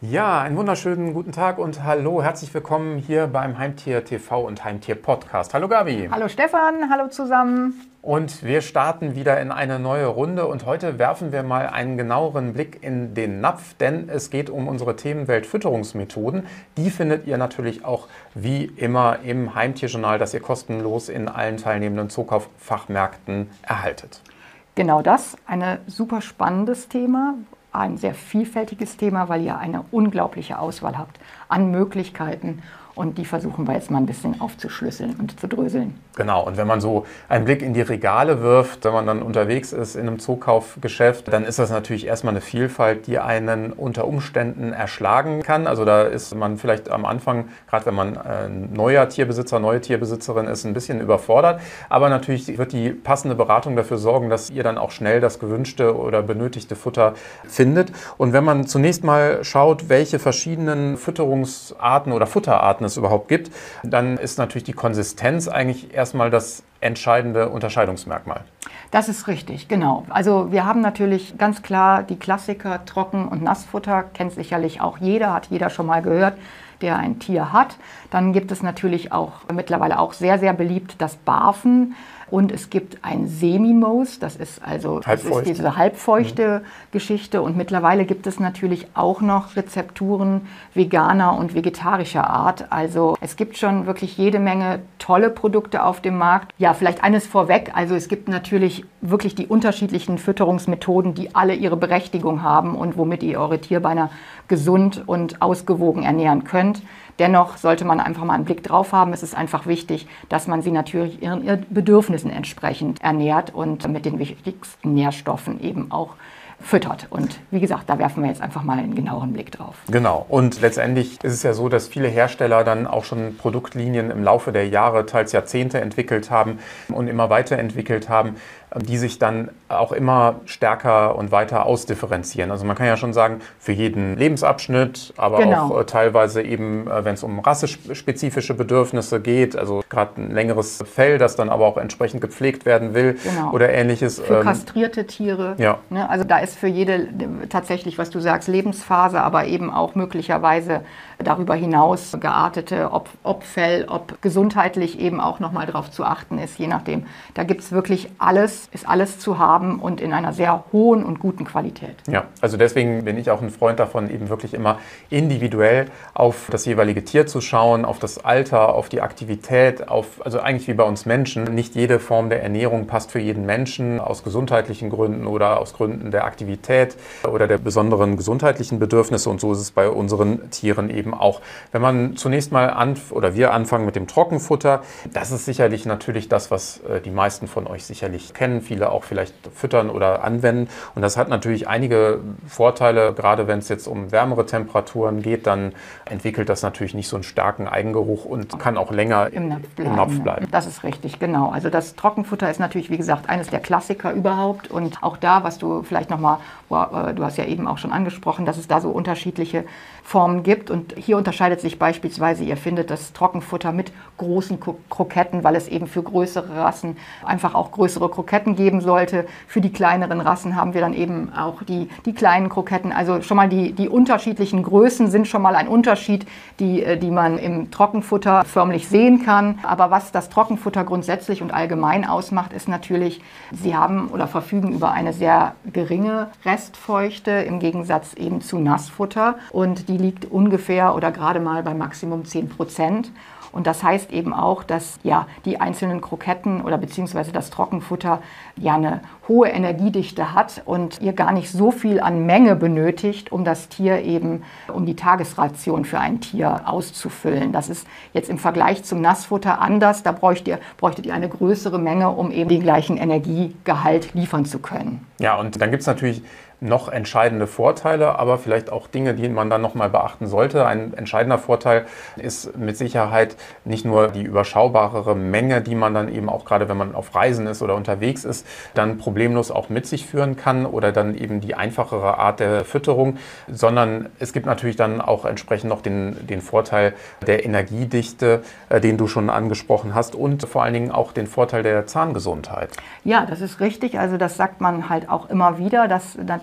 Ja, einen wunderschönen guten Tag und hallo, herzlich willkommen hier beim Heimtier TV und Heimtier Podcast. Hallo Gabi. Hallo Stefan, hallo zusammen. Und wir starten wieder in eine neue Runde und heute werfen wir mal einen genaueren Blick in den Napf, denn es geht um unsere Themenwelt Fütterungsmethoden. Die findet ihr natürlich auch wie immer im Heimtierjournal, das ihr kostenlos in allen teilnehmenden Zukauffachmärkten erhaltet. Genau das, ein super spannendes Thema. Ein sehr vielfältiges Thema, weil ihr eine unglaubliche Auswahl habt an Möglichkeiten und die versuchen wir jetzt mal ein bisschen aufzuschlüsseln und zu dröseln. Genau, und wenn man so einen Blick in die Regale wirft, wenn man dann unterwegs ist in einem Zukaufgeschäft, dann ist das natürlich erstmal eine Vielfalt, die einen unter Umständen erschlagen kann. Also da ist man vielleicht am Anfang, gerade wenn man neuer Tierbesitzer, neue Tierbesitzerin ist, ein bisschen überfordert. Aber natürlich wird die passende Beratung dafür sorgen, dass ihr dann auch schnell das gewünschte oder benötigte Futter findet. Und wenn man zunächst mal schaut, welche verschiedenen Fütterungsarten oder Futterarten es überhaupt gibt, dann ist natürlich die Konsistenz eigentlich erstmal das entscheidende Unterscheidungsmerkmal. Das ist richtig, genau. Also wir haben natürlich ganz klar die Klassiker Trocken- und Nassfutter, kennt sicherlich auch jeder, hat jeder schon mal gehört, der ein Tier hat. Dann gibt es natürlich auch mittlerweile auch sehr, sehr beliebt das Barfen. Und es gibt ein Semi-Moos, das ist diese halbfeuchte Geschichte. Und mittlerweile gibt es natürlich auch noch Rezepturen veganer und vegetarischer Art. Also es gibt schon wirklich jede Menge tolle Produkte auf dem Markt. Ja, vielleicht eines vorweg. Also es gibt natürlich wirklich die unterschiedlichen Fütterungsmethoden, die alle ihre Berechtigung haben und womit ihr eure Tierbeine gesund und ausgewogen ernähren könnt. Dennoch sollte man einfach mal einen Blick drauf haben. Es ist einfach wichtig, dass man sie natürlich ihren Bedürfnissen entsprechend ernährt und mit den wichtigsten Nährstoffen eben auch füttert. Und wie gesagt, da werfen wir jetzt einfach mal einen genaueren Blick drauf. Genau. Und letztendlich ist es ja so, dass viele Hersteller dann auch schon Produktlinien im Laufe der Jahre, teils Jahrzehnte entwickelt haben und immer weiterentwickelt haben, die sich dann auch immer stärker und weiter ausdifferenzieren. Also man kann ja schon sagen, für jeden Lebensabschnitt, aber auch teilweise eben, wenn es um rassespezifische Bedürfnisse geht, also gerade ein längeres Fell, das dann aber auch entsprechend gepflegt werden will oder ähnliches. Für kastrierte Tiere. Ja. Ne, also da ist für jede tatsächlich, was du sagst, Lebensphase, aber eben auch möglicherweise darüber hinaus geartete, ob Fell, ob gesundheitlich eben auch nochmal drauf zu achten ist, je nachdem. Da gibt es wirklich alles, ist alles zu haben und in einer sehr hohen und guten Qualität. Ja, also deswegen bin ich auch ein Freund davon, eben wirklich immer individuell auf das jeweilige Tier zu schauen, auf das Alter, auf die Aktivität, also eigentlich wie bei uns Menschen. Nicht jede Form der Ernährung passt für jeden Menschen, aus gesundheitlichen Gründen oder aus Gründen der Aktivität oder der besonderen gesundheitlichen Bedürfnisse, und so ist es bei unseren Tieren eben auch. Wenn man zunächst mal wir anfangen mit dem Trockenfutter, das ist sicherlich natürlich das, was die meisten von euch sicherlich kennen, viele auch vielleicht füttern oder anwenden. Und das hat natürlich einige Vorteile, gerade wenn es jetzt um wärmere Temperaturen geht, dann entwickelt das natürlich nicht so einen starken Eigengeruch und kann auch länger im Napf bleiben. Das ist richtig, genau. Also das Trockenfutter ist natürlich, wie gesagt, eines der Klassiker überhaupt. Und auch da, was du vielleicht nochmal, du hast ja eben auch schon angesprochen, dass es da so unterschiedliche Formen gibt. Und hier unterscheidet sich beispielsweise, ihr findet das Trockenfutter mit großen Kroketten, weil es eben für größere Rassen einfach auch größere Kroketten geben sollte. Für die kleineren Rassen haben wir dann eben auch die kleinen Kroketten. Also schon mal die unterschiedlichen Größen sind schon mal ein Unterschied, die man im Trockenfutter förmlich sehen kann. Aber was das Trockenfutter grundsätzlich und allgemein ausmacht, ist natürlich, sie haben oder verfügen über eine sehr geringe Restfeuchte im Gegensatz eben zu Nassfutter. Und die liegt ungefähr oder gerade mal bei Maximum 10%. Und das heißt eben auch, dass die einzelnen Kroketten oder beziehungsweise das Trockenfutter eine hohe Energiedichte hat und ihr gar nicht so viel an Menge benötigt, um das Tier eben, um die Tagesration für ein Tier auszufüllen. Das ist jetzt im Vergleich zum Nassfutter anders. Da bräuchtet ihr eine größere Menge, um eben den gleichen Energiegehalt liefern zu können. Ja, und dann gibt es natürlich noch entscheidende Vorteile, aber vielleicht auch Dinge, die man dann nochmal beachten sollte. Ein entscheidender Vorteil ist mit Sicherheit nicht nur die überschaubarere Menge, die man dann eben auch gerade, wenn man auf Reisen ist oder unterwegs ist, dann problemlos auch mit sich führen kann oder dann eben die einfachere Art der Fütterung, sondern es gibt natürlich dann auch entsprechend noch den Vorteil der Energiedichte, den du schon angesprochen hast, und vor allen Dingen auch den Vorteil der Zahngesundheit. Ja, das ist richtig. Also das sagt man halt auch immer wieder, dass natürlich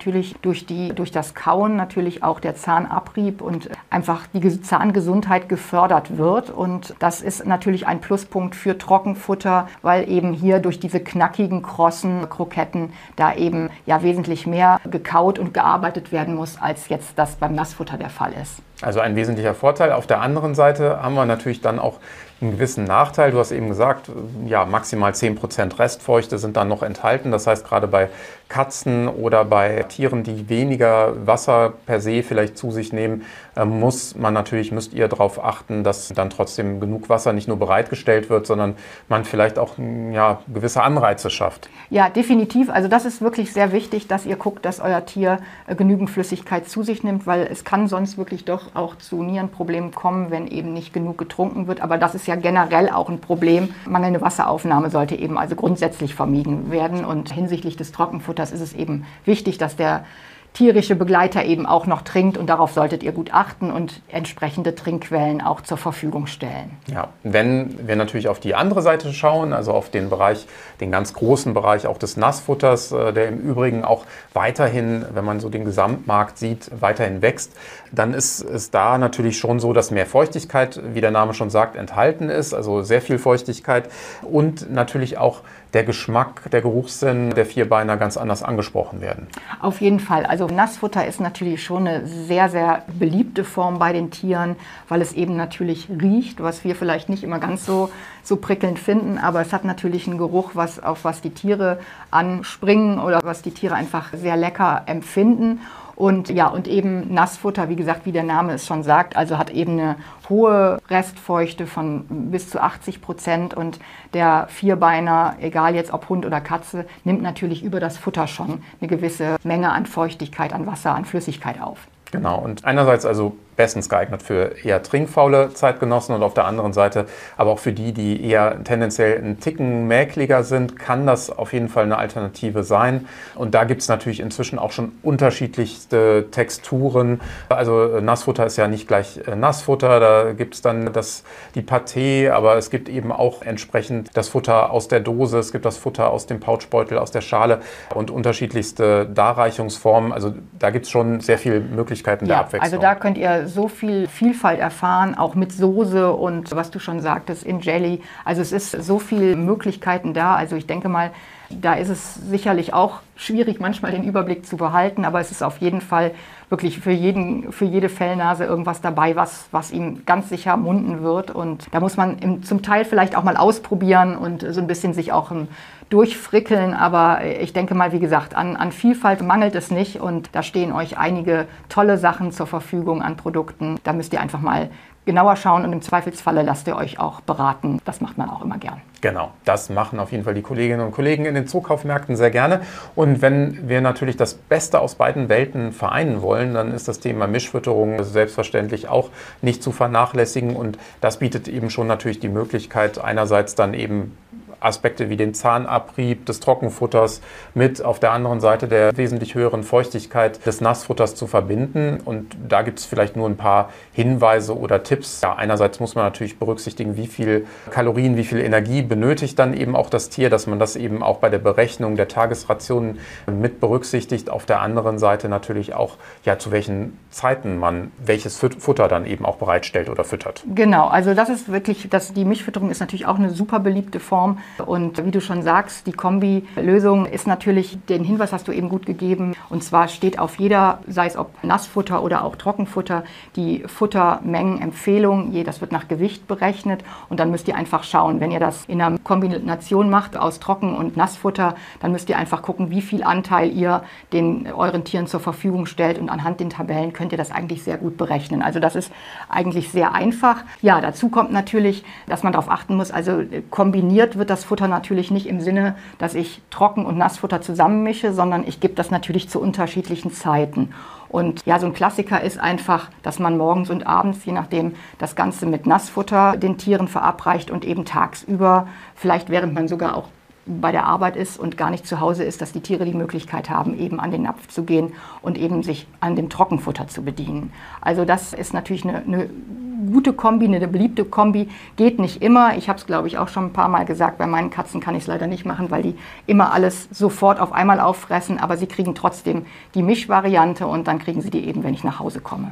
natürlich durch das Kauen natürlich auch der Zahnabrieb und einfach die Zahngesundheit gefördert wird. Und das ist natürlich ein Pluspunkt für Trockenfutter, weil eben hier durch diese knackigen, krossen Kroketten da eben ja wesentlich mehr gekaut und gearbeitet werden muss, als jetzt das beim Nassfutter der Fall ist. Also ein wesentlicher Vorteil. Auf der anderen Seite haben wir natürlich dann auch einen gewissen Nachteil. Du hast eben gesagt, ja, maximal 10% Restfeuchte sind dann noch enthalten. Das heißt, gerade bei Katzen oder bei Tieren, die weniger Wasser per se vielleicht zu sich nehmen, müsst ihr darauf achten, dass dann trotzdem genug Wasser nicht nur bereitgestellt wird, sondern man vielleicht auch gewisse Anreize schafft. Ja, definitiv. Also das ist wirklich sehr wichtig, dass ihr guckt, dass euer Tier genügend Flüssigkeit zu sich nimmt, weil es kann sonst wirklich doch auch zu Nierenproblemen kommen, wenn eben nicht genug getrunken wird. Aber das ist ja generell auch ein Problem. Mangelnde Wasseraufnahme sollte eben also grundsätzlich vermieden werden. Und hinsichtlich des Trockenfutters ist es eben wichtig, dass der tierische Begleiter eben auch noch trinkt und darauf solltet ihr gut achten und entsprechende Trinkquellen auch zur Verfügung stellen. Ja, wenn wir natürlich auf die andere Seite schauen, also auf den Bereich, den ganz großen Bereich auch des Nassfutters, der im Übrigen auch weiterhin, wenn man so den Gesamtmarkt sieht, weiterhin wächst, dann ist es da natürlich schon so, dass mehr Feuchtigkeit, wie der Name schon sagt, enthalten ist, also sehr viel Feuchtigkeit und natürlich auch der Geschmack, der Geruchssinn der Vierbeiner ganz anders angesprochen werden. Auf jeden Fall. Also Nassfutter ist natürlich schon eine sehr, sehr beliebte Form bei den Tieren, weil es eben natürlich riecht, was wir vielleicht nicht immer ganz so prickelnd finden, aber es hat natürlich einen Geruch, auf was die Tiere anspringen oder was die Tiere einfach sehr lecker empfinden. Und ja, und eben Nassfutter, wie gesagt, wie der Name es schon sagt, also hat eben eine hohe Restfeuchte von bis zu 80% und der Vierbeiner, egal jetzt ob Hund oder Katze, nimmt natürlich über das Futter schon eine gewisse Menge an Feuchtigkeit, an Wasser, an Flüssigkeit auf. Genau, und einerseits also bestens geeignet für eher trinkfaule Zeitgenossen und auf der anderen Seite aber auch für die eher tendenziell einen Ticken mäkliger sind, kann das auf jeden Fall eine Alternative sein. Und da gibt es natürlich inzwischen auch schon unterschiedlichste Texturen. Also Nassfutter ist ja nicht gleich Nassfutter, da gibt es dann die Pâté, aber es gibt eben auch entsprechend das Futter aus der Dose, es gibt das Futter aus dem Pouchbeutel, aus der Schale und unterschiedlichste Darreichungsformen. Also da gibt es schon sehr viele Möglichkeiten der Abwechslung. Also da könnt ihr so viel Vielfalt erfahren, auch mit Soße und was du schon sagtest, in Jelly. Also es ist so viele Möglichkeiten da. Also ich denke mal, da ist es sicherlich auch schwierig, manchmal den Überblick zu behalten, aber es ist auf jeden Fall wirklich für jede Fellnase irgendwas dabei, was ihm ganz sicher munden wird. Und da muss man zum Teil vielleicht auch mal ausprobieren und so ein bisschen sich auch durchfrickeln. Aber ich denke mal, wie gesagt, an Vielfalt mangelt es nicht. Und da stehen euch einige tolle Sachen zur Verfügung an Produkten. Da müsst ihr einfach mal genauer schauen und im Zweifelsfalle lasst ihr euch auch beraten. Das macht man auch immer gern. Genau, das machen auf jeden Fall die Kolleginnen und Kollegen in den Zookaufmärkten sehr gerne. Und wenn wir natürlich das Beste aus beiden Welten vereinen wollen, dann ist das Thema Mischfütterung selbstverständlich auch nicht zu vernachlässigen. Und das bietet eben schon natürlich die Möglichkeit, einerseits dann eben Aspekte wie den Zahnabrieb des Trockenfutters mit auf der anderen Seite der wesentlich höheren Feuchtigkeit des Nassfutters zu verbinden. Und da gibt es vielleicht nur ein paar Hinweise oder Tipps. Ja, einerseits muss man natürlich berücksichtigen, wie viel Kalorien, wie viel Energie benötigt dann eben auch das Tier, dass man das eben auch bei der Berechnung der Tagesrationen mit berücksichtigt. Auf der anderen Seite natürlich auch, ja, zu welchen Zeiten man welches Futter dann eben auch bereitstellt oder füttert. Genau, also das ist wirklich, die Mischfütterung ist natürlich auch eine super beliebte Form. Und wie du schon sagst, die Kombi-Lösung ist natürlich, den Hinweis hast du eben gut gegeben. Und zwar steht auf jeder, sei es ob Nassfutter oder auch Trockenfutter, die Futtermengenempfehlung. Das wird nach Gewicht berechnet. Und dann müsst ihr einfach schauen, wenn ihr das in einer Kombination macht aus Trocken- und Nassfutter, dann müsst ihr einfach gucken, wie viel Anteil ihr euren Tieren zur Verfügung stellt. Und anhand den Tabellen könnt ihr das eigentlich sehr gut berechnen. Also das ist eigentlich sehr einfach. Ja, dazu kommt natürlich, dass man darauf achten muss, also kombiniert wird das Futter natürlich nicht im Sinne, dass ich Trocken- und Nassfutter zusammenmische, sondern ich gebe das natürlich zu unterschiedlichen Zeiten. Und ja, so ein Klassiker ist einfach, dass man morgens und abends, je nachdem, das Ganze mit Nassfutter den Tieren verabreicht und eben tagsüber, vielleicht während man sogar auch bei der Arbeit ist und gar nicht zu Hause ist, dass die Tiere die Möglichkeit haben, eben an den Napf zu gehen und eben sich an dem Trockenfutter zu bedienen. Also das ist natürlich eine gute Kombi, eine beliebte Kombi, geht nicht immer. Ich habe es, glaube ich, auch schon ein paar Mal gesagt, bei meinen Katzen kann ich es leider nicht machen, weil die immer alles sofort auf einmal auffressen, aber sie kriegen trotzdem die Mischvariante und dann kriegen sie die eben, wenn ich nach Hause komme.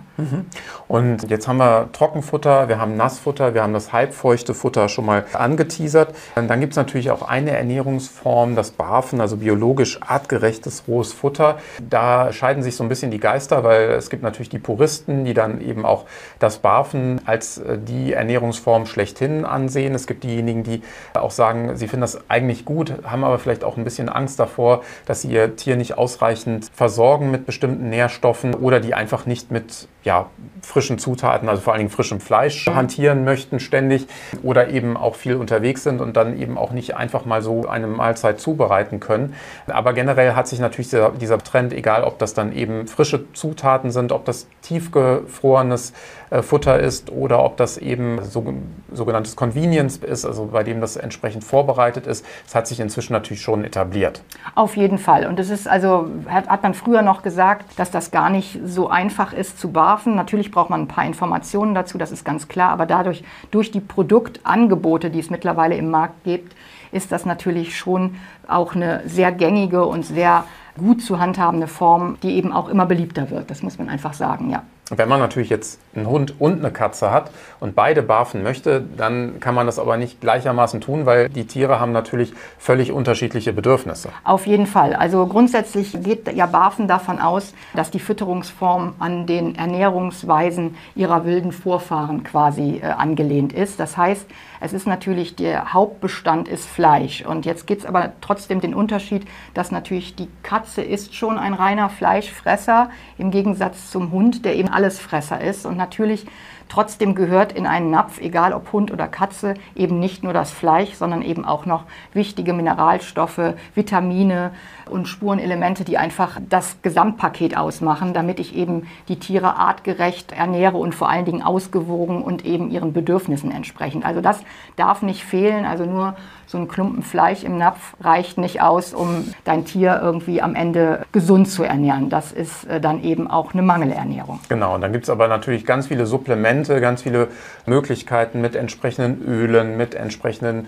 Und jetzt haben wir Trockenfutter, wir haben Nassfutter, wir haben das halbfeuchte Futter schon mal angeteasert. Und dann gibt es natürlich auch eine Ernährungsform, das Barfen, also biologisch artgerechtes rohes Futter. Da scheiden sich so ein bisschen die Geister, weil es gibt natürlich die Puristen, die dann eben auch das Barfen als die Ernährungsform schlechthin ansehen. Es gibt diejenigen, die auch sagen, sie finden das eigentlich gut, haben aber vielleicht auch ein bisschen Angst davor, dass sie ihr Tier nicht ausreichend versorgen mit bestimmten Nährstoffen oder die einfach nicht mit frischen Zutaten, also vor allen Dingen frischem Fleisch hantieren möchten ständig oder eben auch viel unterwegs sind und dann eben auch nicht einfach mal so eine Mahlzeit zubereiten können. Aber generell hat sich natürlich dieser Trend, egal ob das dann eben frische Zutaten sind, ob das tiefgefrorenes Futter ist oder ob das eben sogenanntes Convenience ist, also bei dem das entsprechend vorbereitet ist, es hat sich inzwischen natürlich schon etabliert. Auf jeden Fall. Und es ist also, hat man früher noch gesagt, dass das gar nicht so einfach ist zu barfen. Natürlich braucht man ein paar Informationen dazu, das ist ganz klar, aber durch die Produktangebote, die es mittlerweile im Markt gibt, ist das natürlich schon auch eine sehr gängige und sehr gut zu handhabende Form, die eben auch immer beliebter wird. Das muss man einfach sagen, ja. Wenn man natürlich jetzt einen Hund und eine Katze hat und beide barfen möchte, dann kann man das aber nicht gleichermaßen tun, weil die Tiere haben natürlich völlig unterschiedliche Bedürfnisse. Auf jeden Fall. Also grundsätzlich geht ja Barfen davon aus, dass die Fütterungsform an den Ernährungsweisen ihrer wilden Vorfahren quasi angelehnt ist. Das heißt, es ist natürlich, der Hauptbestand ist Fleisch. Und jetzt gibt es aber trotzdem den Unterschied, dass natürlich die Katze ist schon ein reiner Fleischfresser im Gegensatz zum Hund, der eben Allesfresser ist. Und natürlich trotzdem gehört in einen Napf, egal ob Hund oder Katze, eben nicht nur das Fleisch, sondern eben auch noch wichtige Mineralstoffe, Vitamine und Spurenelemente, die einfach das Gesamtpaket ausmachen, damit ich eben die Tiere artgerecht ernähre und vor allen Dingen ausgewogen und eben ihren Bedürfnissen entsprechend. Also das darf nicht fehlen, also nur so ein Klumpen Fleisch im Napf reicht nicht aus, um dein Tier irgendwie am Ende gesund zu ernähren. Das ist dann eben auch eine Mangelernährung. Genau, und dann gibt es aber natürlich ganz viele Supplemente, ganz viele Möglichkeiten mit entsprechenden Ölen, mit entsprechenden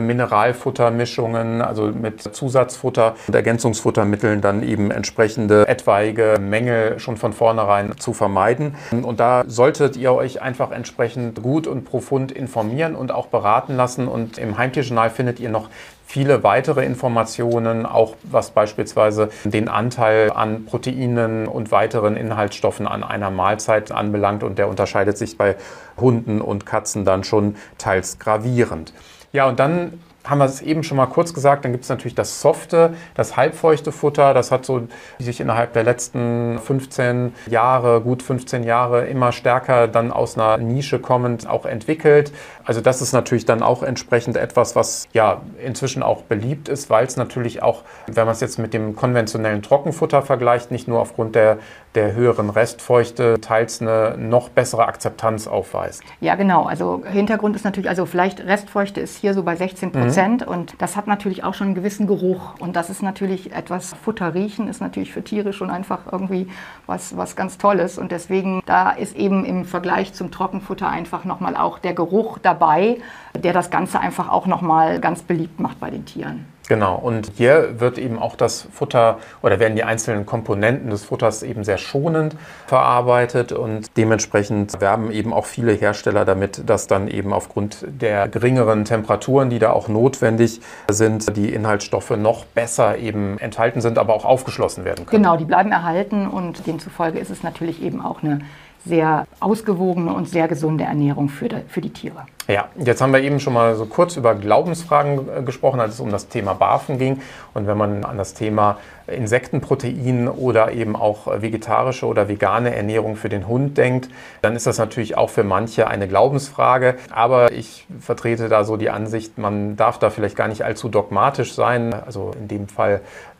Mineralfuttermischungen, also mit Zusatzfutter und Ergänzungsfuttermitteln dann eben entsprechende etwaige Mängel schon von vornherein zu vermeiden. Und da solltet ihr euch einfach entsprechend gut und profund informieren und auch beraten lassen. Und im Heimtierjournal findet ihr noch viele weitere Informationen, auch was beispielsweise den Anteil an Proteinen und weiteren Inhaltsstoffen an einer Mahlzeit anbelangt. Und der unterscheidet sich bei Hunden und Katzen dann schon teils gravierend. Ja, und dann haben wir es eben schon mal kurz gesagt, dann gibt es natürlich das softe, das halbfeuchte Futter. Das hat so sich innerhalb der letzten 15 Jahre, gut 15 Jahre, immer stärker dann aus einer Nische kommend auch entwickelt. Also das ist natürlich dann auch entsprechend etwas, was ja inzwischen auch beliebt ist, weil es natürlich auch, wenn man es jetzt mit dem konventionellen Trockenfutter vergleicht, nicht nur aufgrund der höheren Restfeuchte teils eine noch bessere Akzeptanz aufweist. Ja, genau. Also Hintergrund ist natürlich, also vielleicht Restfeuchte ist hier so bei 16%. Und das hat natürlich auch schon einen gewissen Geruch. Und das ist natürlich etwas, Futter riechen ist natürlich für Tiere schon einfach irgendwie was ganz Tolles. Und deswegen, da ist eben im Vergleich zum Trockenfutter einfach nochmal auch der Geruch dabei, der das Ganze einfach auch nochmal ganz beliebt macht bei den Tieren. Genau, und hier wird eben auch das Futter oder werden die einzelnen Komponenten des Futters eben sehr schonend verarbeitet und dementsprechend werben eben auch viele Hersteller damit, dass dann eben aufgrund der geringeren Temperaturen, die da auch notwendig sind, die Inhaltsstoffe noch besser eben enthalten sind, aber auch aufgeschlossen werden können. Genau, die bleiben erhalten und demzufolge ist es natürlich eben auch eine sehr ausgewogene und sehr gesunde Ernährung für die Tiere. Ja, jetzt haben wir eben schon mal so kurz über Glaubensfragen gesprochen, als es um das Thema Barfen ging. Und wenn man an das Thema Insektenprotein oder eben auch vegetarische oder vegane Ernährung für den Hund denkt, dann ist das natürlich auch für manche eine Glaubensfrage. Aber ich vertrete da so die Ansicht, man darf da vielleicht gar nicht allzu dogmatisch sein. Also in dem Fall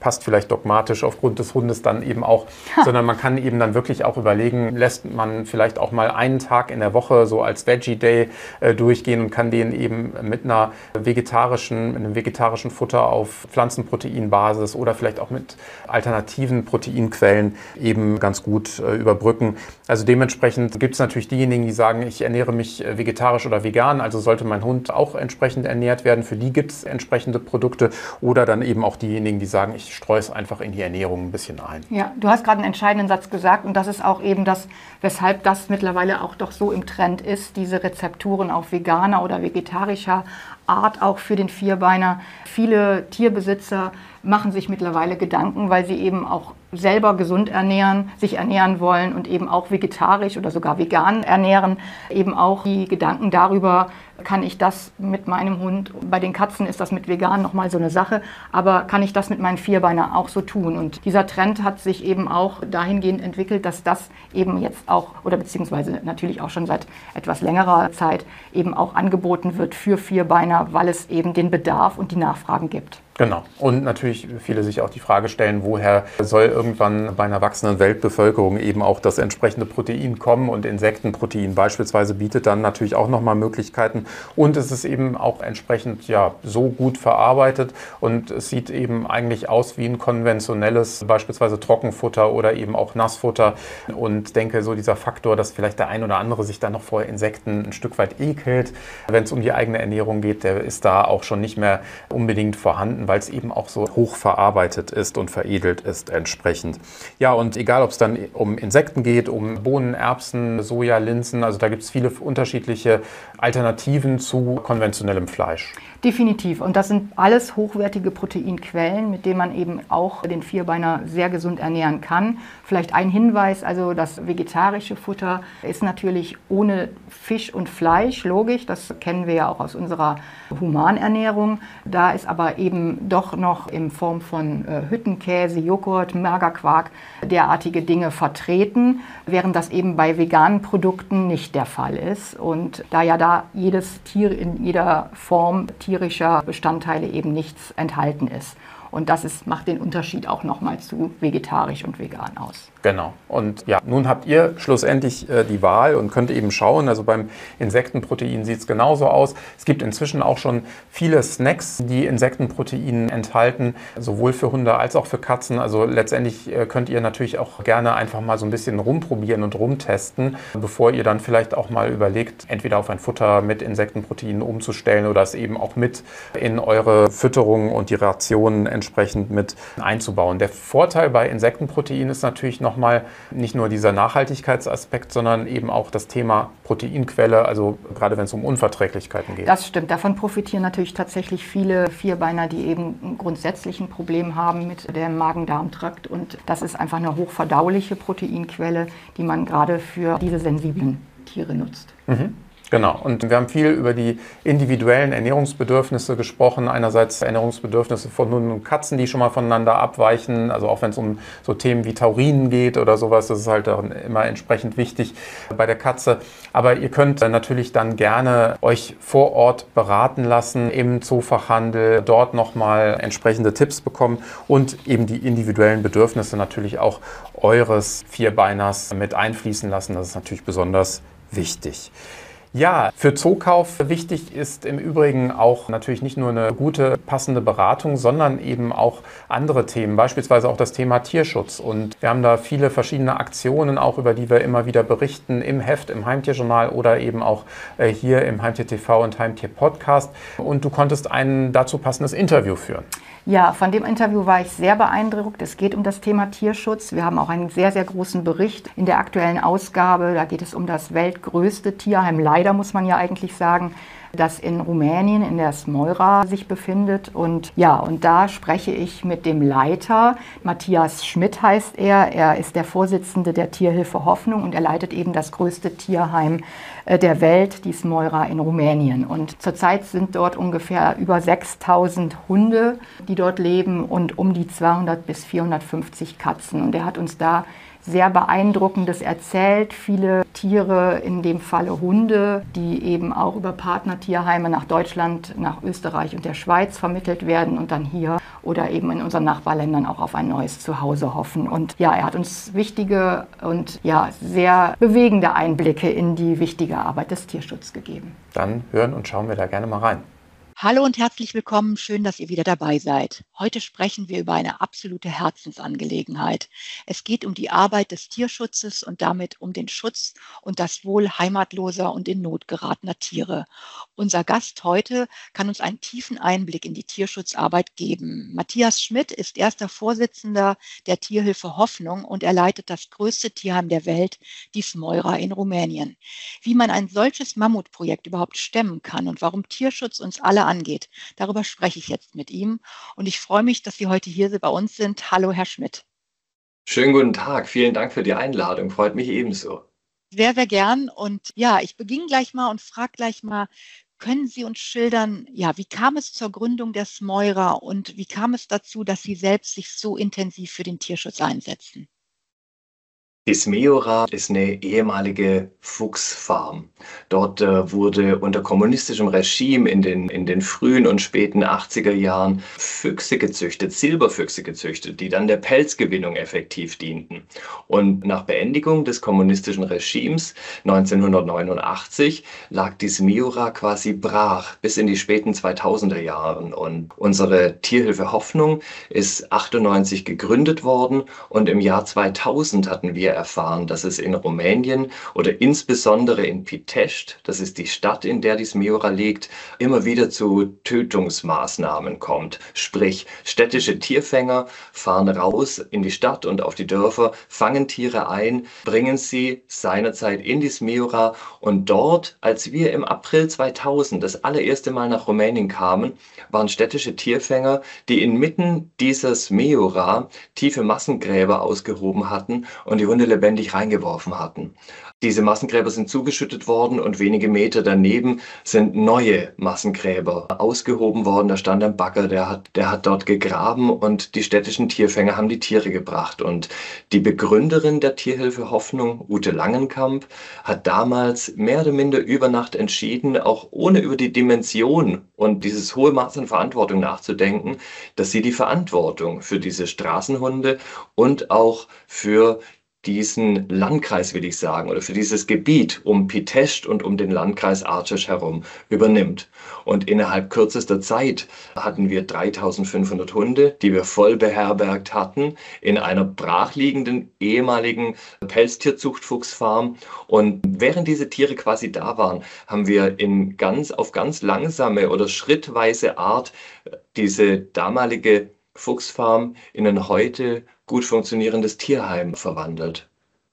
passt vielleicht dogmatisch aufgrund des Hundes dann eben auch, sondern man kann eben dann wirklich auch überlegen, lässt man vielleicht auch mal einen Tag in der Woche so als Veggie Day durchgehen und kann den eben mit einem vegetarischen Futter auf Pflanzenproteinbasis oder vielleicht auch mit alternativen Proteinquellen eben ganz gut überbrücken. Also dementsprechend gibt es natürlich diejenigen, die sagen, ich ernähre mich vegetarisch oder vegan, also sollte mein Hund auch entsprechend ernährt werden. Für die gibt es entsprechende Produkte oder dann eben auch diejenigen, die sagen, ich streue es einfach in die Ernährung ein bisschen ein. Ja, du hast gerade einen entscheidenden Satz gesagt und das ist auch eben das, weshalb das mittlerweile auch doch so im Trend ist, diese Rezepturen auf veganer oder vegetarischer Art auch für den Vierbeiner. Viele Tierbesitzer machen sich mittlerweile Gedanken, weil sie eben auch selber gesund ernähren, sich ernähren wollen und eben auch vegetarisch oder sogar vegan ernähren. Eben auch die Gedanken darüber, kann ich das mit meinem Hund, bei den Katzen ist das mit vegan nochmal so eine Sache, aber kann ich das mit meinen Vierbeiner auch so tun? Und dieser Trend hat sich eben auch dahingehend entwickelt, dass das eben jetzt auch, oder beziehungsweise natürlich auch schon seit etwas längerer Zeit eben auch angeboten wird für Vierbeiner, weil es eben den Bedarf und die Nachfragen gibt. Genau. Und natürlich viele sich auch die Frage stellen, woher soll irgendwann bei einer wachsenden Weltbevölkerung eben auch das entsprechende Protein kommen, und Insektenprotein beispielsweise bietet dann natürlich auch nochmal Möglichkeiten, und es ist eben auch entsprechend so gut verarbeitet und es sieht eben eigentlich aus wie ein konventionelles beispielsweise Trockenfutter oder eben auch Nassfutter, und denke, so dieser Faktor, dass vielleicht der ein oder andere sich dann noch vor Insekten ein Stück weit ekelt, wenn es um die eigene Ernährung geht, der ist da auch schon nicht mehr unbedingt vorhanden, weil es eben auch so hoch verarbeitet ist und veredelt ist entsprechend. Ja, und egal, ob es dann um Insekten geht, um Bohnen, Erbsen, Soja, Linsen, also da gibt es viele unterschiedliche Alternativen zu konventionellem Fleisch. Definitiv. Und das sind alles hochwertige Proteinquellen, mit denen man eben auch den Vierbeiner sehr gesund ernähren kann. Vielleicht ein Hinweis, also das vegetarische Futter ist natürlich ohne Fisch und Fleisch, logisch, das kennen wir ja auch aus unserer Humanernährung. Da ist aber eben doch noch in Form von Hüttenkäse, Joghurt, Magerquark derartige Dinge vertreten, während das eben bei veganen Produkten nicht der Fall ist. Und da ja da jedes Tier in jeder Form tierischer Bestandteile eben nichts enthalten ist. Und das macht den Unterschied auch nochmal zu vegetarisch und vegan aus. Genau. Und ja, nun habt ihr schlussendlich die Wahl und könnt eben schauen. Also beim Insektenprotein sieht es genauso aus. Es gibt inzwischen auch schon viele Snacks, die Insektenprotein enthalten, sowohl für Hunde als auch für Katzen. Also letztendlich könnt ihr natürlich auch gerne einfach mal so ein bisschen rumprobieren und rumtesten, bevor ihr dann vielleicht auch mal überlegt, entweder auf ein Futter mit Insektenprotein umzustellen oder es eben auch mit in eure Fütterung und die Rationen entsprechend mit einzubauen. Der Vorteil bei Insektenprotein ist natürlich nochmal nicht nur dieser Nachhaltigkeitsaspekt, sondern eben auch das Thema Proteinquelle, also gerade wenn es um Unverträglichkeiten geht. Das stimmt. Davon profitieren natürlich tatsächlich viele Vierbeiner, die eben grundsätzlich ein Problem haben mit dem Magen-Darm-Trakt. Und das ist einfach eine hochverdauliche Proteinquelle, die man gerade für diese sensiblen Tiere nutzt. Mhm. Genau. Und wir haben viel über die individuellen Ernährungsbedürfnisse gesprochen. Einerseits Ernährungsbedürfnisse von Hunden und Katzen, die schon mal voneinander abweichen. Also auch wenn es um so Themen wie Taurinen geht oder sowas, das ist halt dann immer entsprechend wichtig bei der Katze. Aber ihr könnt natürlich dann gerne euch vor Ort beraten lassen im Zoofachhandel, dort nochmal entsprechende Tipps bekommen und eben die individuellen Bedürfnisse natürlich auch eures Vierbeiners mit einfließen lassen. Das ist natürlich besonders wichtig. Ja, für Zookauf wichtig ist im Übrigen auch natürlich nicht nur eine gute, passende Beratung, sondern eben auch andere Themen, beispielsweise auch das Thema Tierschutz. Und wir haben da viele verschiedene Aktionen, auch über die wir immer wieder berichten, im Heft, im Heimtierjournal oder eben auch hier im Heimtier TV und Heimtier Podcast. Und du konntest ein dazu passendes Interview führen. Ja, von dem Interview war ich sehr beeindruckt. Es geht um das Thema Tierschutz. Wir haben auch einen sehr, sehr großen Bericht in der aktuellen Ausgabe. Da geht es um das weltgrößte Tierheim, leider muss man ja eigentlich sagen, das in Rumänien in der Smoira sich befindet. Und ja, und da spreche ich mit dem Leiter, Matthias Schmidt heißt er. Er ist der Vorsitzende der Tierhilfe Hoffnung und er leitet eben das größte Tierheim der Welt, die Smoira in Rumänien. Und zurzeit sind dort ungefähr über 6.000 Hunde, die dort leben und um die 200 bis 450 Katzen. Und er hat uns da sehr Beeindruckendes erzählt. Viele Tiere, in dem Falle Hunde, die eben auch über Partnertierheime nach Deutschland, nach Österreich und der Schweiz vermittelt werden und dann hier oder eben in unseren Nachbarländern auch auf ein neues Zuhause hoffen. Und ja, er hat uns wichtige und ja, sehr bewegende Einblicke in die wichtige Arbeit des Tierschutzes gegeben. Dann hören und schauen wir da gerne mal rein. Hallo und herzlich willkommen. Schön, dass ihr wieder dabei seid. Heute sprechen wir über eine absolute Herzensangelegenheit. Es geht um die Arbeit des Tierschutzes und damit um den Schutz und das Wohl heimatloser und in Not geratener Tiere. Unser Gast heute kann uns einen tiefen Einblick in die Tierschutzarbeit geben. Matthias Schmidt ist erster Vorsitzender der Tierhilfe Hoffnung und er leitet das größte Tierheim der Welt, die Smoira in Rumänien. Wie man ein solches Mammutprojekt überhaupt stemmen kann und warum Tierschutz uns alle angeht. Darüber spreche ich jetzt mit ihm und ich freue mich, dass Sie heute hier bei uns sind. Hallo, Herr Schmidt. Schönen guten Tag, vielen Dank für die Einladung, freut mich ebenso. Sehr, sehr gern und ja, ich beginne gleich mal und frage gleich mal, können Sie uns schildern, ja, wie kam es zur Gründung der Smoira und wie kam es dazu, dass Sie selbst sich so intensiv für den Tierschutz einsetzen? Die Smeora ist eine ehemalige Fuchsfarm. Dort wurde unter kommunistischem Regime in den frühen und späten 80er Jahren Füchse gezüchtet, Silberfüchse gezüchtet, die dann der Pelzgewinnung effektiv dienten. Und nach Beendigung des kommunistischen Regimes 1989 lag die Smeora quasi brach bis in die späten 2000er Jahren. Und unsere Tierhilfe Hoffnung ist 98 gegründet worden und im Jahr 2000 hatten wir erfahren, dass es in Rumänien oder insbesondere in Pitești, das ist die Stadt, in der die Smeora liegt, immer wieder zu Tötungsmaßnahmen kommt. Sprich, städtische Tierfänger fahren raus in die Stadt und auf die Dörfer, fangen Tiere ein, bringen sie seinerzeit in die Smeora und dort, als wir im April 2000 das allererste Mal nach Rumänien kamen, waren städtische Tierfänger, die inmitten dieser Smeora tiefe Massengräber ausgehoben hatten und die Hunde lebendig reingeworfen hatten. Diese Massengräber sind zugeschüttet worden und wenige Meter daneben sind neue Massengräber ausgehoben worden. Da stand ein Bagger, der hat dort gegraben und die städtischen Tierfänger haben die Tiere gebracht. Und die Begründerin der Tierhilfe Hoffnung, Ute Langenkamp, hat damals mehr oder minder über Nacht entschieden, auch ohne über die Dimension und dieses hohe Maß an Verantwortung nachzudenken, dass sie die Verantwortung für diese Straßenhunde und auch für diesen Landkreis, will ich sagen, oder für dieses Gebiet um Pitești und um den Landkreis Argeș herum übernimmt. Und innerhalb kürzester Zeit hatten wir 3500 Hunde, die wir voll beherbergt hatten, in einer brachliegenden ehemaligen Pelztierzuchtfuchsfarm. Und während diese Tiere quasi da waren, haben wir auf ganz langsame oder schrittweise Art diese damalige Fuchsfarm in ein heute gut funktionierendes Tierheim verwandelt.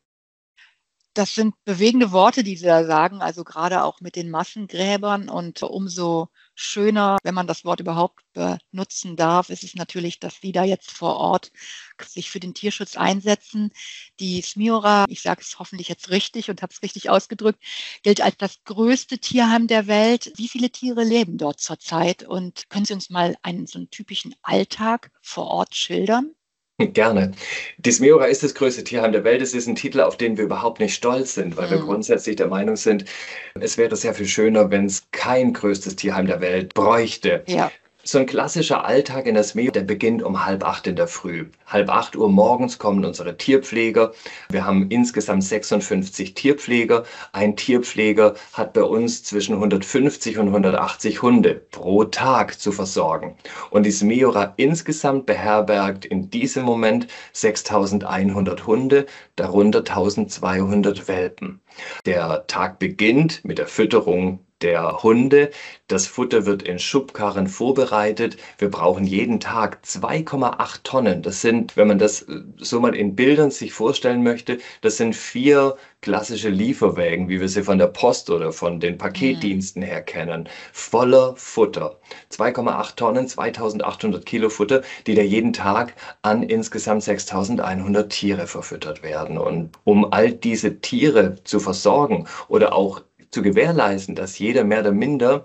Das sind bewegende Worte, die Sie da sagen, also gerade auch mit den Massengräbern und umso schöner, wenn man das Wort überhaupt benutzen darf, ist es natürlich, dass Sie da jetzt vor Ort sich für den Tierschutz einsetzen. Die Smeora, ich sage es hoffentlich jetzt richtig und habe es richtig ausgedrückt, gilt als das größte Tierheim der Welt. Wie viele Tiere leben dort zurzeit und können Sie uns mal so einen typischen Alltag vor Ort schildern? Gerne. Die Smeora ist das größte Tierheim der Welt. Es ist ein Titel, auf den wir überhaupt nicht stolz sind, weil wir grundsätzlich der Meinung sind, es wäre sehr viel schöner, wenn es kein größtes Tierheim der Welt bräuchte. Ja. So ein klassischer Alltag in der Smeora, der beginnt um 7:30 in der Früh. 7:30 morgens kommen unsere Tierpfleger. Wir haben insgesamt 56 Tierpfleger. Ein Tierpfleger hat bei uns zwischen 150 und 180 Hunde pro Tag zu versorgen. Und die Smeora insgesamt beherbergt in diesem Moment 6100 Hunde, darunter 1200 Welpen. Der Tag beginnt mit der Fütterung der Hunde. Das Futter wird in Schubkarren vorbereitet. Wir brauchen jeden Tag 2,8 Tonnen. Das sind, wenn man das so mal in Bildern sich vorstellen möchte, das sind 4 klassische Lieferwägen, wie wir sie von der Post oder von den Paketdiensten her kennen, voller Futter. 2,8 Tonnen, 2800 Kilo Futter, die da jeden Tag an insgesamt 6100 Tiere verfüttert werden. Und um all diese Tiere zu versorgen oder auch zu gewährleisten, dass jeder mehr oder minder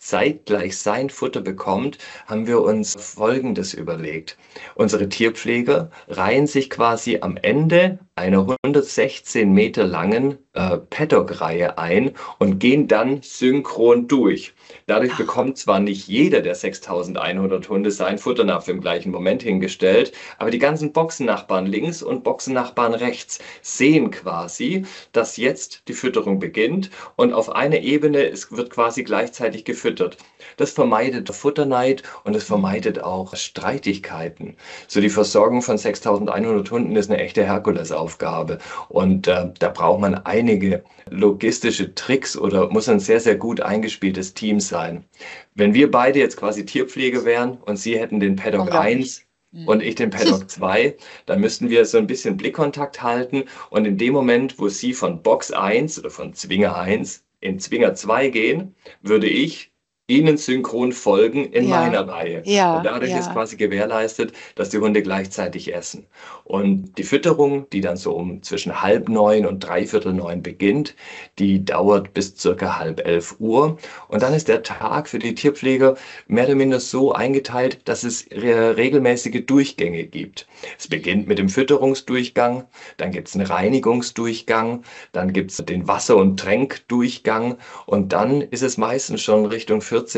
zeitgleich sein Futter bekommt, haben wir uns Folgendes überlegt. Unsere Tierpfleger reihen sich quasi am Ende einer 116 Meter langen Paddock-Reihe ein und gehen dann synchron durch. Dadurch bekommt zwar nicht jeder der 6.100 Hunde sein Futternapf im gleichen Moment hingestellt, aber die ganzen Boxennachbarn links und Boxennachbarn rechts sehen quasi, dass jetzt die Fütterung beginnt und auf einer Ebene wird quasi gleichzeitig gefüttert. Das vermeidet Futterneid und es vermeidet auch Streitigkeiten. So die Versorgung von 6.100 Hunden ist eine echte Herkulesaufgabe und da braucht man einige logistische Tricks oder muss ein sehr, sehr gut eingespieltes Team sein. Wenn wir beide jetzt quasi Tierpflege wären und Sie hätten den Paddock 1 und ich den Paddock 2, dann müssten wir so ein bisschen Blickkontakt halten und in dem Moment, wo Sie von Box 1 oder von Zwinger 1 in Zwinger 2 gehen, würde ich Ihnen synchron folgen in meiner Reihe. Und dadurch ist quasi gewährleistet, dass die Hunde gleichzeitig essen. Und die Fütterung, die dann so zwischen 8:30 und 8:45 beginnt, die dauert bis circa 10:30 Und dann ist der Tag für die Tierpfleger mehr oder minder so eingeteilt, dass es regelmäßige Durchgänge gibt. Es beginnt mit dem Fütterungsdurchgang, dann gibt es einen Reinigungsdurchgang, dann gibt es den Wasser- und Tränkdurchgang und dann ist es meistens schon Richtung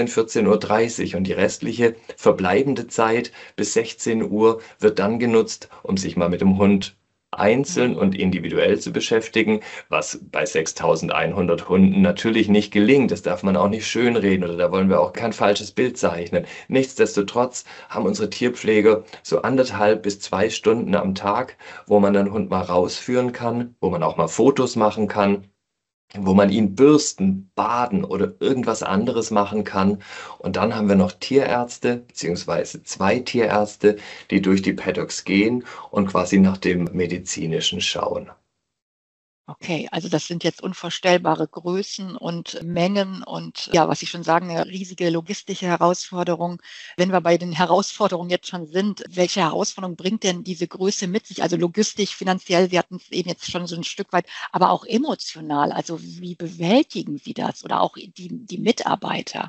14:30 Uhr und die restliche verbleibende Zeit bis 16 Uhr wird dann genutzt, um sich mal mit dem Hund einzeln und individuell zu beschäftigen, was bei 6.100 Hunden natürlich nicht gelingt. Das darf man auch nicht schönreden oder da wollen wir auch kein falsches Bild zeichnen. Nichtsdestotrotz haben unsere Tierpfleger so 1,5 bis 2 Stunden am Tag, wo man den Hund mal rausführen kann, wo man auch mal Fotos machen kann, wo man ihn bürsten, baden oder irgendwas anderes machen kann. Und dann haben wir noch Tierärzte, beziehungsweise 2 Tierärzte, die durch die Paddocks gehen und quasi nach dem Medizinischen schauen. Okay, also das sind jetzt unvorstellbare Größen und Mengen und ja, was Sie schon sagen, eine riesige logistische Herausforderung. Wenn wir bei den Herausforderungen jetzt schon sind, welche Herausforderung bringt denn diese Größe mit sich? Also logistisch, finanziell, wir hatten es eben jetzt schon so ein Stück weit, aber auch emotional. Also wie bewältigen Sie das oder auch die Mitarbeiter?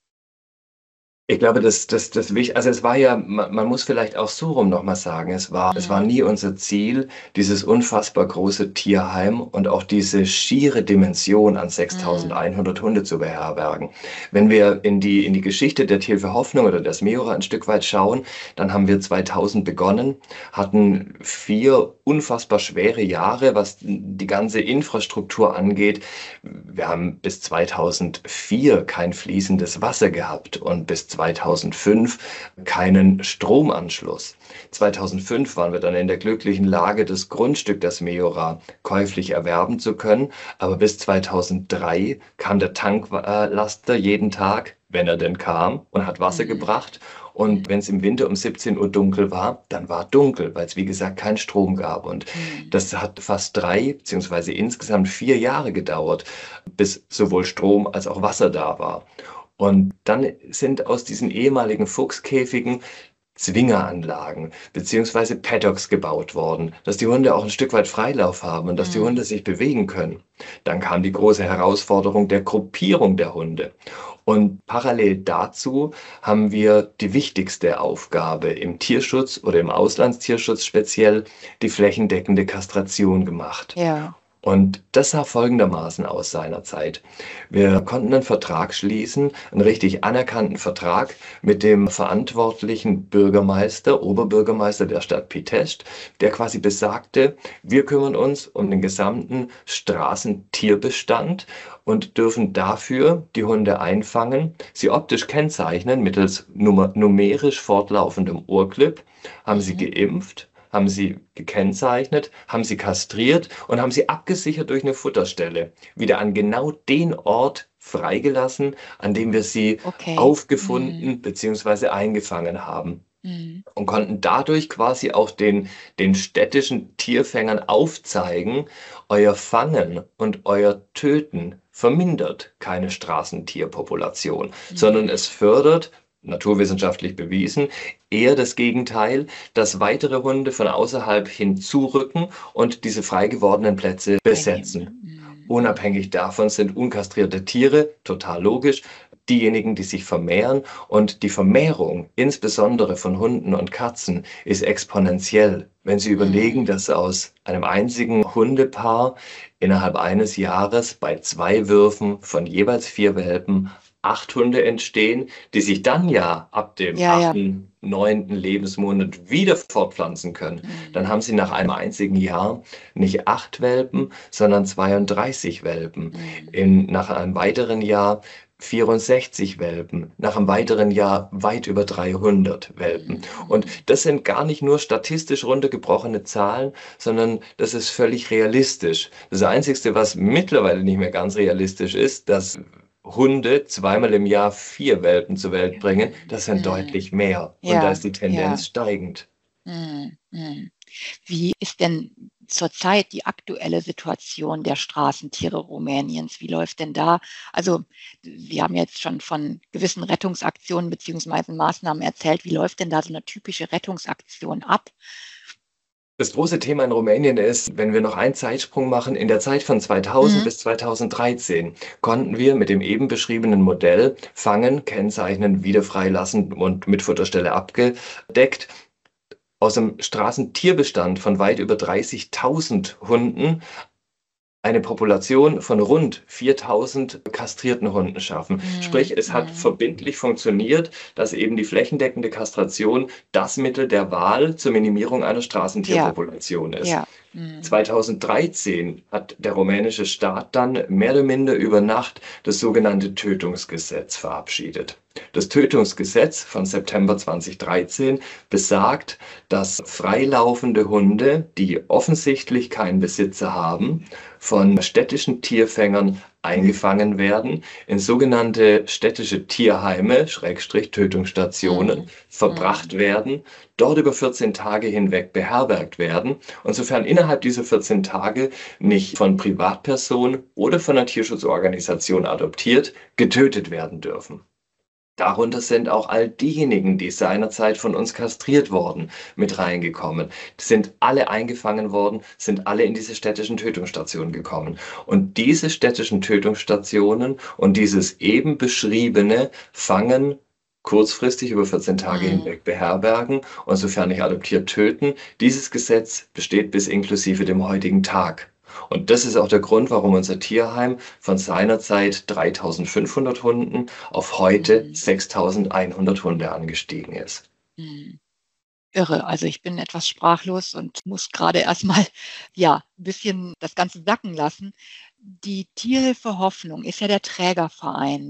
Ich glaube, das Wichtige, also es war ja, man muss vielleicht auch so rum nochmal sagen, es war nie unser Ziel, dieses unfassbar große Tierheim und auch diese schiere Dimension an 6.100 Hunde zu beherbergen. Wenn wir in die Geschichte der Tierhilfe Hoffnung oder des Meora ein Stück weit schauen, dann haben wir 2000 begonnen, hatten 4 unfassbar schwere Jahre, was die ganze Infrastruktur angeht. Wir haben bis 2004 kein fließendes Wasser gehabt und bis 2005 keinen Stromanschluss. 2005 waren wir dann in der glücklichen Lage, das Grundstück, das Meora, käuflich erwerben zu können. Aber bis 2003 kam der Tanklaster jeden Tag, wenn er denn kam, und hat Wasser gebracht. Und wenn es im Winter um 17 Uhr dunkel war, dann war dunkel, weil es wie gesagt keinen Strom gab. Und das hat fast 3 beziehungsweise insgesamt 4 Jahre gedauert, bis sowohl Strom als auch Wasser da war. Und dann sind aus diesen ehemaligen Fuchskäfigen Zwingeranlagen beziehungsweise Paddocks gebaut worden, dass die Hunde auch ein Stück weit Freilauf haben und dass die Hunde sich bewegen können. Dann kam die große Herausforderung der Gruppierung der Hunde. Und parallel dazu haben wir die wichtigste Aufgabe im Tierschutz oder im Auslandstierschutz speziell, die flächendeckende Kastration gemacht. Ja. Und das sah folgendermaßen aus seinerzeit. Wir konnten einen Vertrag schließen, einen richtig anerkannten Vertrag mit dem verantwortlichen Bürgermeister, Oberbürgermeister der Stadt Pitești, der quasi besagte, wir kümmern uns um den gesamten Straßentierbestand und dürfen dafür die Hunde einfangen, sie optisch kennzeichnen mittels numerisch fortlaufendem Urclip, haben sie geimpft, haben sie gekennzeichnet, haben sie kastriert und haben sie abgesichert durch eine Futterstelle. Wieder an genau den Ort freigelassen, an dem wir sie aufgefunden bzw. eingefangen haben. Und konnten dadurch quasi auch den städtischen Tierfängern aufzeigen, euer Fangen und euer Töten vermindert keine Straßentierpopulation, sondern es fördert, naturwissenschaftlich bewiesen, eher das Gegenteil, dass weitere Hunde von außerhalb hinzurücken und diese frei gewordenen Plätze besetzen. Unabhängig davon sind unkastrierte Tiere, total logisch, diejenigen, die sich vermehren. Und die Vermehrung, insbesondere von Hunden und Katzen, ist exponentiell. Wenn Sie überlegen, dass aus einem einzigen Hundepaar innerhalb eines Jahres bei 2 Würfen von jeweils 4 Welpen 8 Hunde entstehen, die sich dann ja ab dem Ja, ja. 8., 9. Lebensmonat wieder fortpflanzen können, dann haben Sie nach einem einzigen Jahr nicht 8 Welpen, sondern 32 Welpen. Nach einem weiteren Jahr 64 Welpen, nach einem weiteren Jahr weit über 300 Welpen. Und das sind gar nicht nur statistisch runtergebrochene Zahlen, sondern das ist völlig realistisch. Das Einzige, was mittlerweile nicht mehr ganz realistisch ist, dass Hunde 2-mal im Jahr 4 Welpen zur Welt bringen, das sind deutlich mehr. Und da Ja, ist die Tendenz steigend. Mhm. Mhm. Wie ist denn zurzeit die aktuelle Situation der Straßentiere Rumäniens? Wie läuft denn da? Also, Sie haben jetzt schon von gewissen Rettungsaktionen beziehungsweise Maßnahmen erzählt. Wie läuft denn da so eine typische Rettungsaktion ab? Das große Thema in Rumänien ist, wenn wir noch einen Zeitsprung machen, in der Zeit von 2000 Mhm. bis 2013 konnten wir mit dem eben beschriebenen Modell fangen, kennzeichnen, wieder freilassen und mit Futterstelle abgedeckt, aus dem Straßentierbestand von weit über 30.000 Hunden eine Population von rund 4.000 kastrierten Hunden schaffen. Sprich, es hat verbindlich funktioniert, dass eben die flächendeckende Kastration das Mittel der Wahl zur Minimierung einer Straßentierpopulation ist. Ja. 2013 hat der rumänische Staat dann mehr oder minder über Nacht das sogenannte Tötungsgesetz verabschiedet. Das Tötungsgesetz von September 2013 besagt, dass freilaufende Hunde, die offensichtlich keinen Besitzer haben, von städtischen Tierfängern eingefangen werden, in sogenannte städtische Tierheime, Schrägstrich Tötungsstationen, verbracht werden, dort über 14 Tage hinweg beherbergt werden und sofern innerhalb dieser 14 Tage nicht von Privatpersonen oder von einer Tierschutzorganisation adoptiert, getötet werden dürfen. Darunter sind auch all diejenigen, die seinerzeit von uns kastriert wurden, mit reingekommen. Die sind alle eingefangen worden, sind alle in diese städtischen Tötungsstationen gekommen. Und diese städtischen Tötungsstationen und dieses eben beschriebene Fangen kurzfristig über 14 Tage hinweg beherbergen und sofern nicht adoptiert töten. Dieses Gesetz besteht bis inklusive dem heutigen Tag. Und das ist auch der Grund, warum unser Tierheim von seinerzeit 3.500 Hunden auf heute 6.100 Hunde angestiegen ist. Irre. Also ich bin etwas sprachlos und muss gerade erstmal ja ein bisschen das Ganze sacken lassen. Die Tierhilfe Hoffnung ist ja der Trägerverein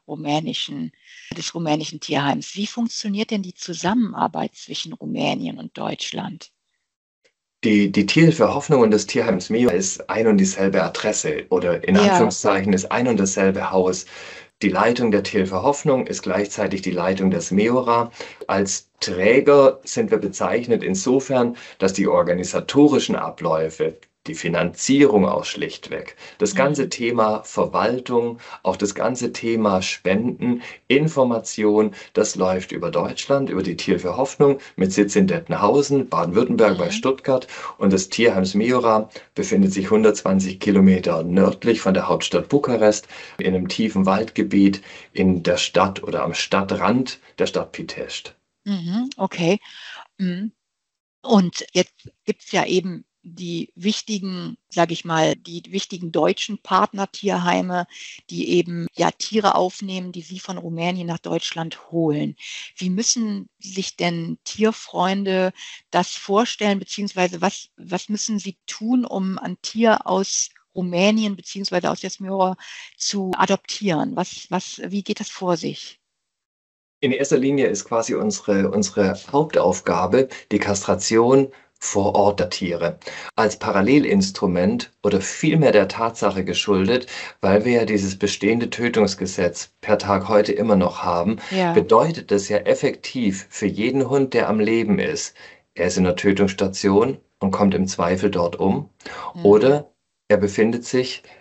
des rumänischen Tierheims. Wie funktioniert denn die Zusammenarbeit zwischen Rumänien und Deutschland? Die Tierhilfe Hoffnung und das Tierheims Mio ist ein und dieselbe Adresse oder in Anführungszeichen ist ein und dasselbe Haus. Die Leitung der Tierhilfe Hoffnung ist gleichzeitig die Leitung des MEORA. Als Träger sind wir bezeichnet insofern, dass die organisatorischen Abläufe, die Finanzierung auch schlichtweg, das ganze Thema Verwaltung, auch das ganze Thema Spenden, Information, das läuft über Deutschland, über die Tierhilfe Hoffnung mit Sitz in Dettenhausen, Baden-Württemberg bei Stuttgart und das Tierheims Miora befindet sich 120 Kilometer nördlich von der Hauptstadt Bukarest in einem tiefen Waldgebiet in der Stadt oder am Stadtrand der Stadt Pitești. Okay. Und jetzt gibt es ja eben die wichtigen, sage ich mal, die wichtigen deutschen Partnertierheime, die eben ja Tiere aufnehmen, die sie von Rumänien nach Deutschland holen. Wie müssen sich denn Tierfreunde das vorstellen, beziehungsweise was müssen sie tun, um ein Tier aus Rumänien beziehungsweise aus Jasmira zu adoptieren? Wie geht das vor sich? In erster Linie ist quasi unsere Hauptaufgabe die Kastration vor Ort der Tiere. Als Parallelinstrument oder vielmehr der Tatsache geschuldet, weil wir ja dieses bestehende Tötungsgesetz per Tag heute immer noch haben, Ja. bedeutet das ja effektiv für jeden Hund, der am Leben ist, er ist in der Tötungsstation und kommt im Zweifel dort um, oder er befindet sich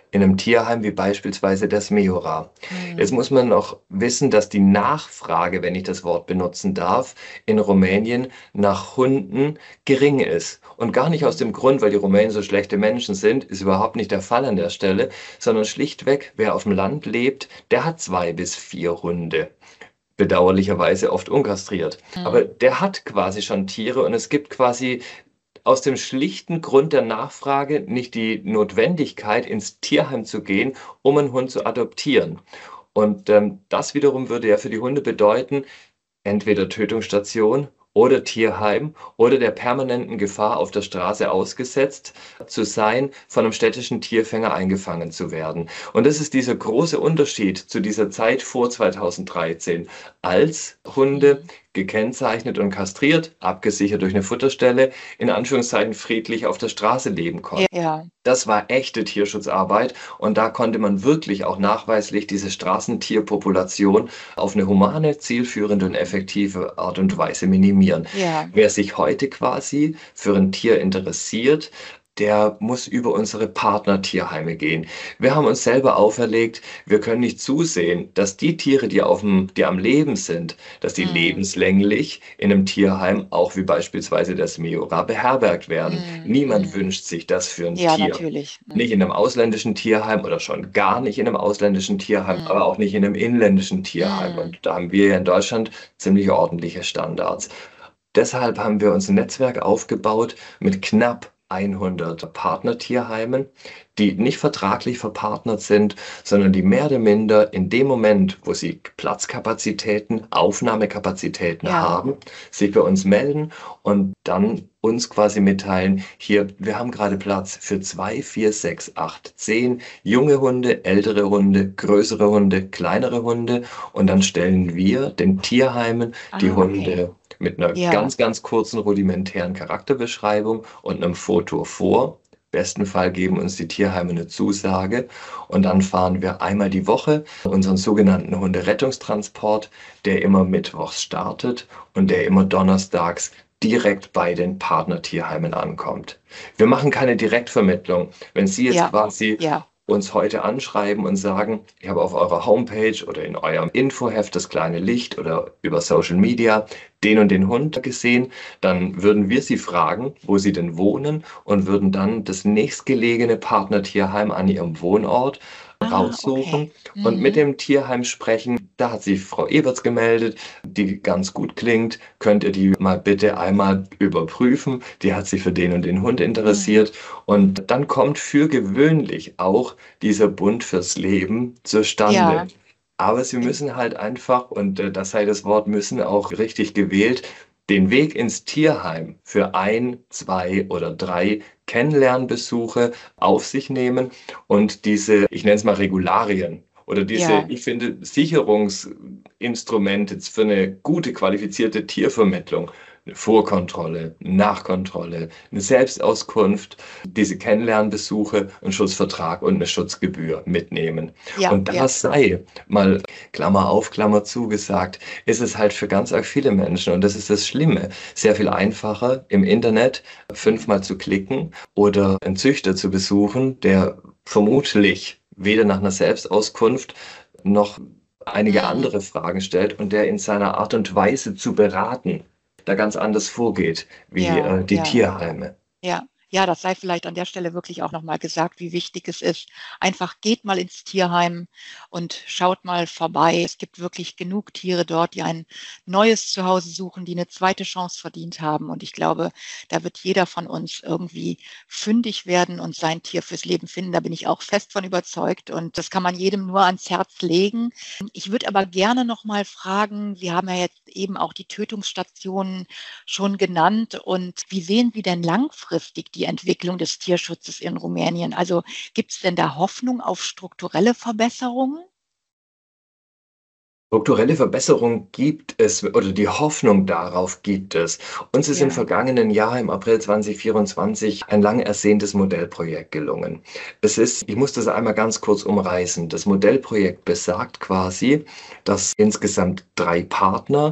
in einem Tierheim wie beispielsweise das Smeora. Jetzt Mhm. muss man noch wissen, dass die Nachfrage, wenn ich das Wort benutzen darf, in Rumänien nach Hunden gering ist. Und gar nicht aus Mhm. dem Grund, weil die Rumänen so schlechte Menschen sind, ist überhaupt nicht der Fall an der Stelle, sondern schlichtweg, wer auf dem Land lebt, der hat 2 bis 4 Hunde. Bedauerlicherweise oft unkastriert. Aber Mhm. der hat quasi schon Tiere und es gibt quasi aus dem schlichten Grund der Nachfrage nicht die Notwendigkeit, ins Tierheim zu gehen, um einen Hund zu adoptieren. Und das wiederum würde ja für die Hunde bedeuten, entweder Tötungsstation oder Tierheim oder der permanenten Gefahr auf der Straße ausgesetzt zu sein, von einem städtischen Tierfänger eingefangen zu werden. Und das ist dieser große Unterschied zu dieser Zeit vor 2013, als Hunde Mhm. gekennzeichnet und kastriert, abgesichert durch eine Futterstelle, in Anführungszeichen friedlich auf der Straße leben konnten. Ja. Das war echte Tierschutzarbeit und da konnte man wirklich auch nachweislich diese Straßentierpopulation auf eine humane, zielführende und effektive Art und Weise minimieren. Ja. Wer sich heute quasi für ein Tier interessiert, der muss über unsere Partnertierheime gehen. Wir haben uns selber auferlegt, wir können nicht zusehen, dass die Tiere, die am Leben sind, dass die Mhm. lebenslänglich in einem Tierheim, auch wie beispielsweise das Miura, beherbergt werden. Mhm. Niemand Mhm. wünscht sich das für ein Ja, Tier. natürlich. Nicht in einem ausländischen Tierheim oder schon gar nicht in einem ausländischen Tierheim, aber Mhm. auch nicht in einem inländischen Tierheim. Mhm. Und da haben wir ja in Deutschland ziemlich ordentliche Standards. Deshalb haben wir uns ein Netzwerk aufgebaut mit knapp 100 Partnertierheimen, die nicht vertraglich verpartnert sind, sondern die mehr oder minder in dem Moment, wo sie Platzkapazitäten, Aufnahmekapazitäten Ja. haben, sich bei uns melden und dann uns quasi mitteilen, hier, wir haben gerade Platz für 2, 4, 6, 8, 10 junge Hunde, ältere Hunde, größere Hunde, kleinere Hunde und dann stellen wir den Tierheimen die Ah, okay. Hunde mit einer Ja. ganz, ganz kurzen rudimentären Charakterbeschreibung und einem Foto vor. Im besten Fall geben uns die Tierheime eine Zusage und dann fahren wir einmal die Woche unseren sogenannten Hunderettungstransport, der immer mittwochs startet und der immer donnerstags direkt bei den Partnertierheimen ankommt. Wir machen keine Direktvermittlung. Wenn Sie jetzt Ja. quasi Ja. uns heute anschreiben und sagen, ich habe auf eurer Homepage oder in eurem Infoheft das kleine Licht oder über Social Media den und den Hund gesehen, dann würden wir Sie fragen, wo Sie denn wohnen und würden dann das nächstgelegene Partnertierheim an Ihrem Wohnort Ah, okay. raussuchen und mit Mhm. dem Tierheim sprechen. Da hat sich Frau Eberts gemeldet, die ganz gut klingt. Könnt ihr die mal bitte einmal überprüfen? Die hat sich für den und den Hund Mhm. interessiert. Und dann kommt für gewöhnlich auch dieser Bund fürs Leben zustande. Ja. Aber sie müssen halt einfach, und das sei das Wort müssen auch richtig gewählt, den Weg ins Tierheim für 1, 2 oder 3 Kennenlernbesuche auf sich nehmen und diese, ich nenne es mal Regularien oder diese, Ja. ich finde, Sicherungsinstrumente für eine gute, qualifizierte Tiervermittlung, eine Vorkontrolle, Nachkontrolle, eine Selbstauskunft, diese Kennenlernbesuche, einen Schutzvertrag und eine Schutzgebühr mitnehmen. Ja. Und Ja. das sei mal Klammer auf, Klammer zu gesagt, ist es halt für ganz arg viele Menschen und das ist das Schlimme. Sehr viel einfacher im Internet 5-mal zu klicken oder einen Züchter zu besuchen, der vermutlich weder nach einer Selbstauskunft noch einige Mhm. andere Fragen stellt und der in seiner Art und Weise zu beraten da ganz anders vorgeht wie Ja. die Ja. Tierheime. Ja, ja, das sei vielleicht an der Stelle wirklich auch noch mal gesagt, wie wichtig es ist. Einfach geht mal ins Tierheim und schaut mal vorbei. Es gibt wirklich genug Tiere dort, die ein neues Zuhause suchen, die eine zweite Chance verdient haben. Und ich glaube, da wird jeder von uns irgendwie fündig werden und sein Tier fürs Leben finden. Da bin ich auch fest von überzeugt. Und das kann man jedem nur ans Herz legen. Ich würde aber gerne noch mal fragen, Sie haben ja jetzt eben auch die Tötungsstationen schon genannt. Und wie sehen Sie denn langfristig die Entwicklung des Tierschutzes in Rumänien? Also gibt es denn da Hoffnung auf strukturelle Verbesserungen? Strukturelle Verbesserung gibt es oder die Hoffnung darauf gibt es. Uns ist im Ja. vergangenen Jahr, im April 2024, ein lang ersehntes Modellprojekt gelungen. Ich muss das einmal ganz kurz umreißen. Das Modellprojekt besagt quasi, dass insgesamt 3 Partner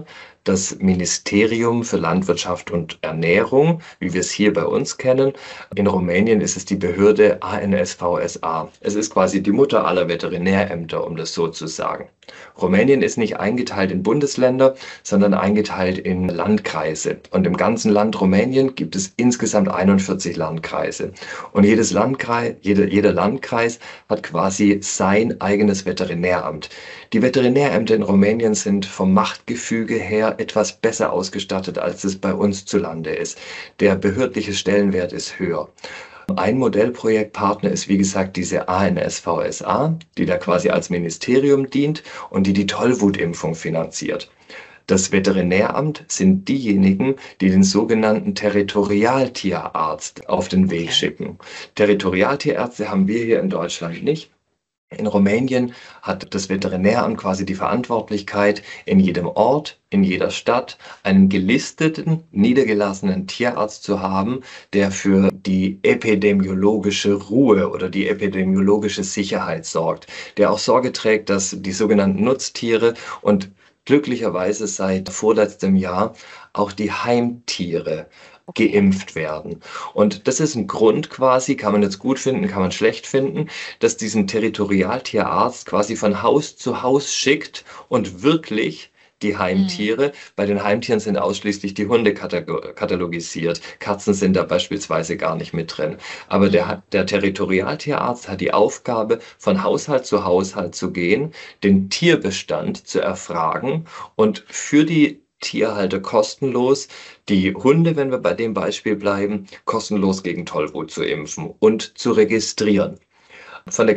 das Ministerium für Landwirtschaft und Ernährung, wie wir es hier bei uns kennen. In Rumänien ist es die Behörde ANSVSA. Es ist quasi die Mutter aller Veterinärämter, um das so zu sagen. Rumänien ist nicht eingeteilt in Bundesländer, sondern eingeteilt in Landkreise. Und im ganzen Land Rumänien gibt es insgesamt 41 Landkreise. Und jeder Landkreis hat quasi sein eigenes Veterinäramt. Die Veterinärämter in Rumänien sind vom Machtgefüge her etwas besser ausgestattet, als es bei uns zu Lande ist. Der behördliche Stellenwert ist höher. Ein Modellprojektpartner ist, wie gesagt, diese ANSVSA, die da quasi als Ministerium dient und die Tollwutimpfung finanziert. Das Veterinäramt sind diejenigen, die den sogenannten Territorialtierarzt auf den Weg schicken. Territorialtierärzte haben wir hier in Deutschland nicht. In Rumänien hat das Veterinäramt quasi die Verantwortlichkeit, in jedem Ort, in jeder Stadt einen gelisteten, niedergelassenen Tierarzt zu haben, der für die epidemiologische Ruhe oder die epidemiologische Sicherheit sorgt, der auch Sorge trägt, dass die sogenannten Nutztiere und glücklicherweise seit vorletztem Jahr auch die Heimtiere geimpft werden. Und das ist ein Grund quasi, kann man jetzt gut finden, kann man schlecht finden, dass diesen Territorialtierarzt quasi von Haus zu Haus schickt und wirklich die Heimtiere, bei den Heimtieren sind ausschließlich die Hunde katalogisiert. Katzen sind da beispielsweise gar nicht mit drin. Aber der Territorialtierarzt hat die Aufgabe, von Haushalt zu Haushalt zu gehen, den Tierbestand zu erfragen und für die Tierhalter kostenlos die Hunde, wenn wir bei dem Beispiel bleiben, kostenlos gegen Tollwut zu impfen und zu registrieren. Vom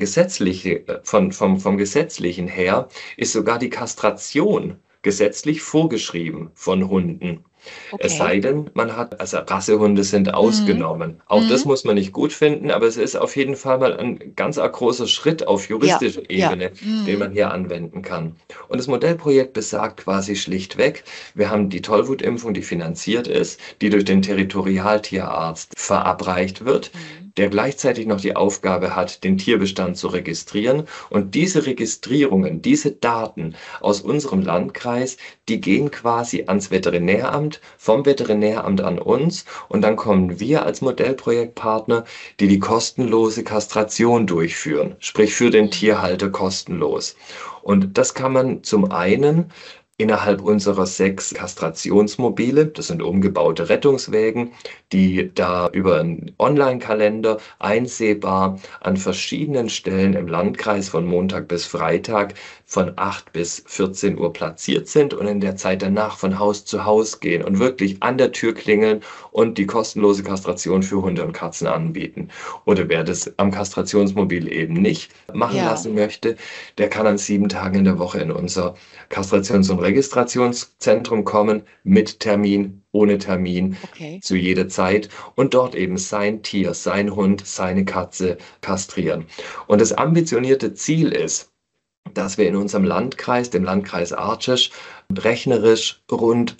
Gesetzlichen her ist sogar die Kastration gesetzlich vorgeschrieben von Hunden. Es sei denn, also Rassehunde sind ausgenommen. Auch das muss man nicht gut finden, aber es ist auf jeden Fall mal ein ganz großer Schritt auf juristischer Ebene, den man hier anwenden kann. Und das Modellprojekt besagt quasi schlichtweg, wir haben die Tollwutimpfung, die finanziert ist, die durch den Territorialtierarzt verabreicht wird, der gleichzeitig noch die Aufgabe hat, den Tierbestand zu registrieren. Und diese Registrierungen, diese Daten aus unserem Landkreis, die gehen quasi ans Veterinäramt, vom Veterinäramt an uns und dann kommen wir als Modellprojektpartner, die kostenlose Kastration durchführen, sprich für den Tierhalter kostenlos. Und das kann man zum einen innerhalb unserer 6 Kastrationsmobile, das sind umgebaute Rettungswägen, die da über einen Online-Kalender einsehbar an verschiedenen Stellen im Landkreis von Montag bis Freitag von 8 bis 14 Uhr platziert sind und in der Zeit danach von Haus zu Haus gehen und wirklich an der Tür klingeln und die kostenlose Kastration für Hunde und Katzen anbieten. Oder wer das am Kastrationsmobil eben nicht machen lassen möchte, der kann an 7 Tagen in der Woche in unser Kastrations- und Registrationszentrum kommen, mit Termin, ohne Termin, zu jeder Zeit und dort eben sein Tier, sein Hund, seine Katze kastrieren. Und das ambitionierte Ziel ist, dass wir in unserem Landkreis, dem Landkreis Arces, rechnerisch rund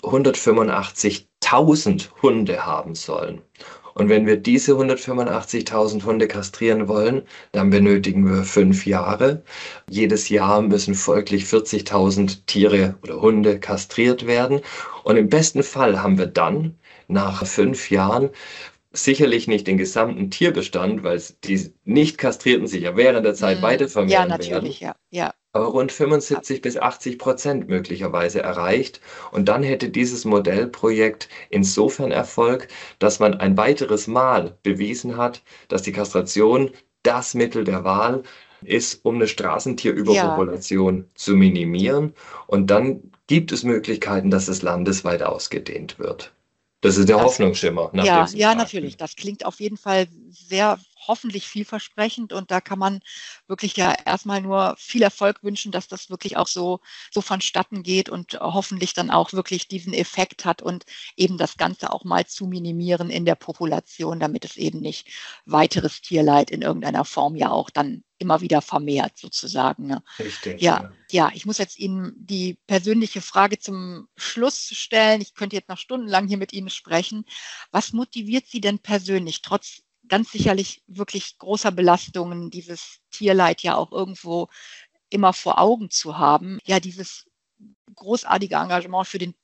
185.000 Hunde haben sollen. Und wenn wir diese 185.000 Hunde kastrieren wollen, dann benötigen wir 5 Jahre. Jedes Jahr müssen folglich 40.000 Tiere oder Hunde kastriert werden. Und im besten Fall haben wir dann nach 5 Jahren sicherlich nicht den gesamten Tierbestand, weil die nicht kastrierten sich ja während der Zeit weiter vermehren werden. Ja, natürlich, ja. Aber rund 75-80% möglicherweise erreicht. Und dann hätte dieses Modellprojekt insofern Erfolg, dass man ein weiteres Mal bewiesen hat, dass die Kastration das Mittel der Wahl ist, um eine Straßentierüberpopulation zu minimieren. Und dann gibt es Möglichkeiten, dass es landesweit ausgedehnt wird. Das ist der Hoffnungsschimmer. Ja, natürlich. Das klingt auf jeden Fall sehr hoffentlich vielversprechend und da kann man wirklich ja erstmal nur viel Erfolg wünschen, dass das wirklich auch so vonstatten geht und hoffentlich dann auch wirklich diesen Effekt hat und eben das Ganze auch mal zu minimieren in der Population, damit es eben nicht weiteres Tierleid in irgendeiner Form ja auch dann immer wieder vermehrt sozusagen. Ne? Richtig. Ja, ich muss jetzt Ihnen die persönliche Frage zum Schluss stellen. Ich könnte jetzt noch stundenlang hier mit Ihnen sprechen. Was motiviert Sie denn persönlich, trotz ganz sicherlich wirklich großer Belastungen, dieses Tierleid ja auch irgendwo immer vor Augen zu haben, ja, dieses großartige Engagement für den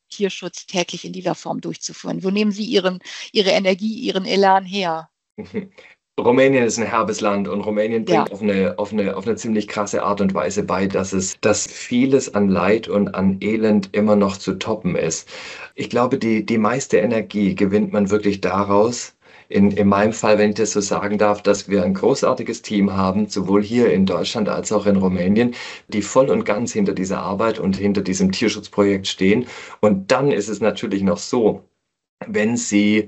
Tierschutz täglich in dieser Form durchzuführen? Wo nehmen Sie Ihre Energie, Ihren Elan her? Rumänien ist ein herbes Land und Rumänien Ja. bringt auf eine ziemlich krasse Art und Weise bei, dass vieles an Leid und an Elend immer noch zu toppen ist. Ich glaube, die meiste Energie gewinnt man wirklich daraus, in meinem Fall, wenn ich das so sagen darf, dass wir ein großartiges Team haben, sowohl hier in Deutschland als auch in Rumänien, die voll und ganz hinter dieser Arbeit und hinter diesem Tierschutzprojekt stehen. Und dann ist es natürlich noch so, wenn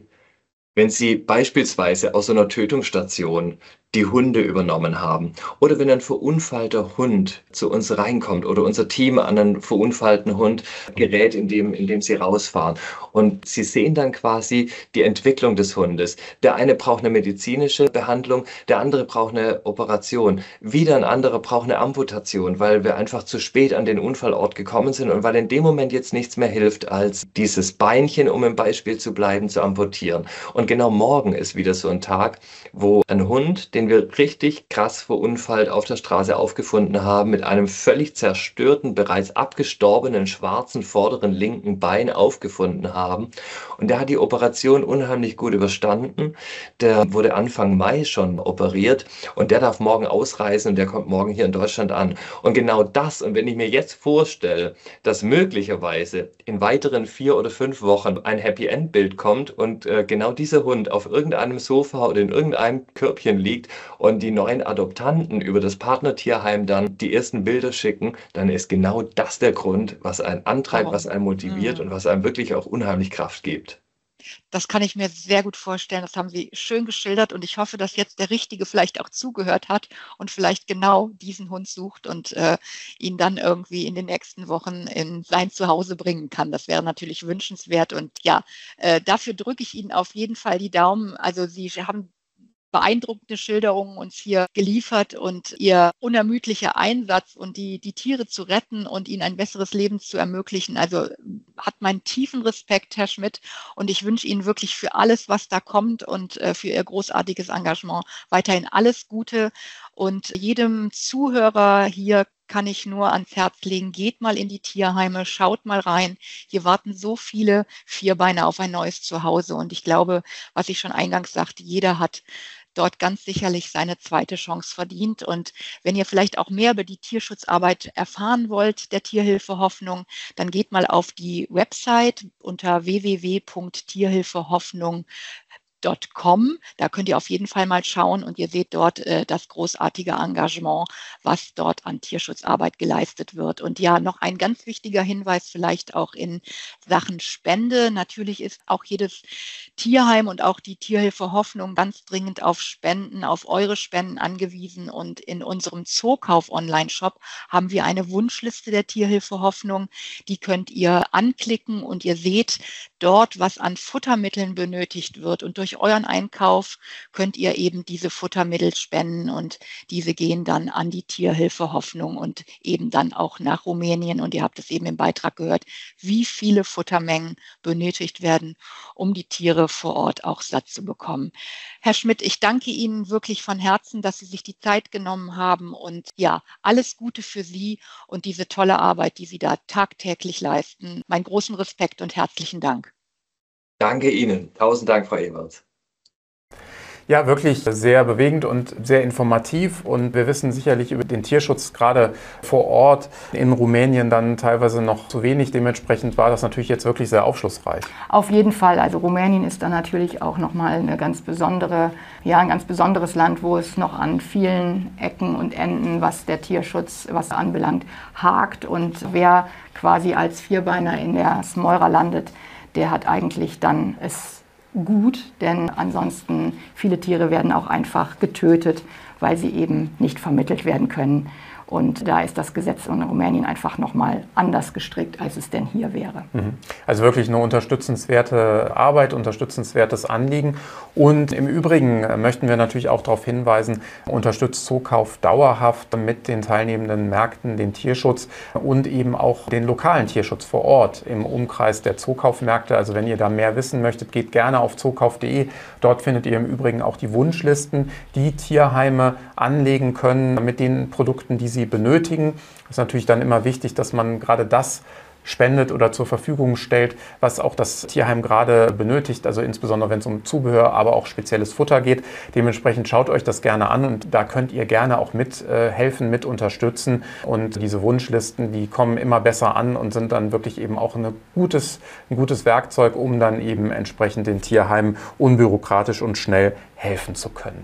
Sie beispielsweise aus so einer Tötungsstation die Hunde übernommen haben oder wenn ein verunfallter Hund zu uns reinkommt oder unser Team an einen verunfallten Hund gerät, indem sie rausfahren und Sie sehen dann quasi die Entwicklung des Hundes. Der eine braucht eine medizinische Behandlung, der andere braucht eine Operation, wieder ein anderer braucht eine Amputation, weil wir einfach zu spät an den Unfallort gekommen sind und weil in dem Moment jetzt nichts mehr hilft, als dieses Beinchen, um im Beispiel zu bleiben, zu amputieren. Und genau morgen ist wieder so ein Tag, wo ein Hund, den wir richtig krass verunfallt auf der Straße aufgefunden haben, mit einem völlig zerstörten, bereits abgestorbenen schwarzen vorderen linken Bein aufgefunden haben. Und der hat die Operation unheimlich gut überstanden. Der wurde Anfang Mai schon operiert und der darf morgen ausreisen und der kommt morgen hier in Deutschland an. Und genau das, und wenn ich mir jetzt vorstelle, dass möglicherweise in weiteren 4 oder 5 Wochen ein Happy End Bild kommt und genau dieser Hund auf irgendeinem Sofa oder in irgendeinem Körbchen liegt und die neuen Adoptanten über das Partnertierheim dann die ersten Bilder schicken, dann ist genau das der Grund, was einen antreibt, was einen motiviert und was einem wirklich auch unheimlich Kraft gibt. Das kann ich mir sehr gut vorstellen. Das haben Sie schön geschildert und ich hoffe, dass jetzt der Richtige vielleicht auch zugehört hat und vielleicht genau diesen Hund sucht und ihn dann irgendwie in den nächsten Wochen in sein Zuhause bringen kann. Das wäre natürlich wünschenswert und ja, dafür drücke ich Ihnen auf jeden Fall die Daumen. Also Sie haben beeindruckende Schilderungen uns hier geliefert und Ihr unermüdlicher Einsatz und die Tiere zu retten und ihnen ein besseres Leben zu ermöglichen. Also hat meinen tiefen Respekt, Herr Schmidt, und ich wünsche Ihnen wirklich für alles, was da kommt und für Ihr großartiges Engagement weiterhin alles Gute. Und jedem Zuhörer hier kann ich nur ans Herz legen, geht mal in die Tierheime, schaut mal rein. Hier warten so viele Vierbeiner auf ein neues Zuhause. Und ich glaube, was ich schon eingangs sagte, jeder hat dort ganz sicherlich seine zweite Chance verdient. Und wenn ihr vielleicht auch mehr über die Tierschutzarbeit erfahren wollt, der Tierhilfe Hoffnung, dann geht mal auf die Website unter www.tierhilfehoffnung.com. Da könnt ihr auf jeden Fall mal schauen und ihr seht dort das großartige Engagement, was dort an Tierschutzarbeit geleistet wird. Und ja, noch ein ganz wichtiger Hinweis vielleicht auch in Sachen Spende. Natürlich ist auch jedes Tierheim und auch die Tierhilfe Hoffnung ganz dringend auf Spenden, auf eure Spenden angewiesen. Und in unserem Zookauf-Online-Shop haben wir eine Wunschliste der Tierhilfe Hoffnung. Die könnt ihr anklicken und ihr seht dort, was an Futtermitteln benötigt wird. Und durch euren Einkauf könnt ihr eben diese Futtermittel spenden und diese gehen dann an die Tierhilfe Hoffnung und eben dann auch nach Rumänien. Und ihr habt es eben im Beitrag gehört, wie viele Futtermengen benötigt werden, um die Tiere vor Ort auch satt zu bekommen. Herr Schmidt, ich danke Ihnen wirklich von Herzen, dass Sie sich die Zeit genommen haben und ja, alles Gute für Sie und diese tolle Arbeit, die Sie da tagtäglich leisten. Meinen großen Respekt und herzlichen Dank. Danke Ihnen. Tausend Dank, Frau Eberts. Ja, wirklich sehr bewegend und sehr informativ und wir wissen sicherlich über den Tierschutz gerade vor Ort in Rumänien dann teilweise noch zu wenig. Dementsprechend war das natürlich jetzt wirklich sehr aufschlussreich. Auf jeden Fall. Also Rumänien ist dann natürlich auch nochmal eine ganz besondere, ja, ein ganz besonderes Land, wo es noch an vielen Ecken und Enden, was der Tierschutz, was anbelangt, hakt. Und wer quasi als Vierbeiner in der Smoira landet, der hat eigentlich dann es gut, denn ansonsten viele Tiere werden auch einfach getötet, weil sie eben nicht vermittelt werden können. Und da ist das Gesetz in Rumänien einfach nochmal anders gestrickt, als es denn hier wäre. Also wirklich eine unterstützenswerte Arbeit, unterstützenswertes Anliegen. Und im Übrigen möchten wir natürlich auch darauf hinweisen, unterstützt Zookauf dauerhaft mit den teilnehmenden Märkten den Tierschutz und eben auch den lokalen Tierschutz vor Ort im Umkreis der Zookaufmärkte. Also wenn ihr da mehr wissen möchtet, geht gerne auf zookauf.de. Dort findet ihr im Übrigen auch die Wunschlisten, die Tierheime anlegen können mit den Produkten, die sie benötigen. Es ist natürlich dann immer wichtig, dass man gerade das spendet oder zur Verfügung stellt, was auch das Tierheim gerade benötigt, also insbesondere wenn es um Zubehör, aber auch spezielles Futter geht. Dementsprechend schaut euch das gerne an und da könnt ihr gerne auch mithelfen, mit unterstützen. Und diese Wunschlisten, die kommen immer besser an und sind dann wirklich eben auch ein gutes Werkzeug, um dann eben entsprechend den Tierheimen unbürokratisch und schnell helfen zu können.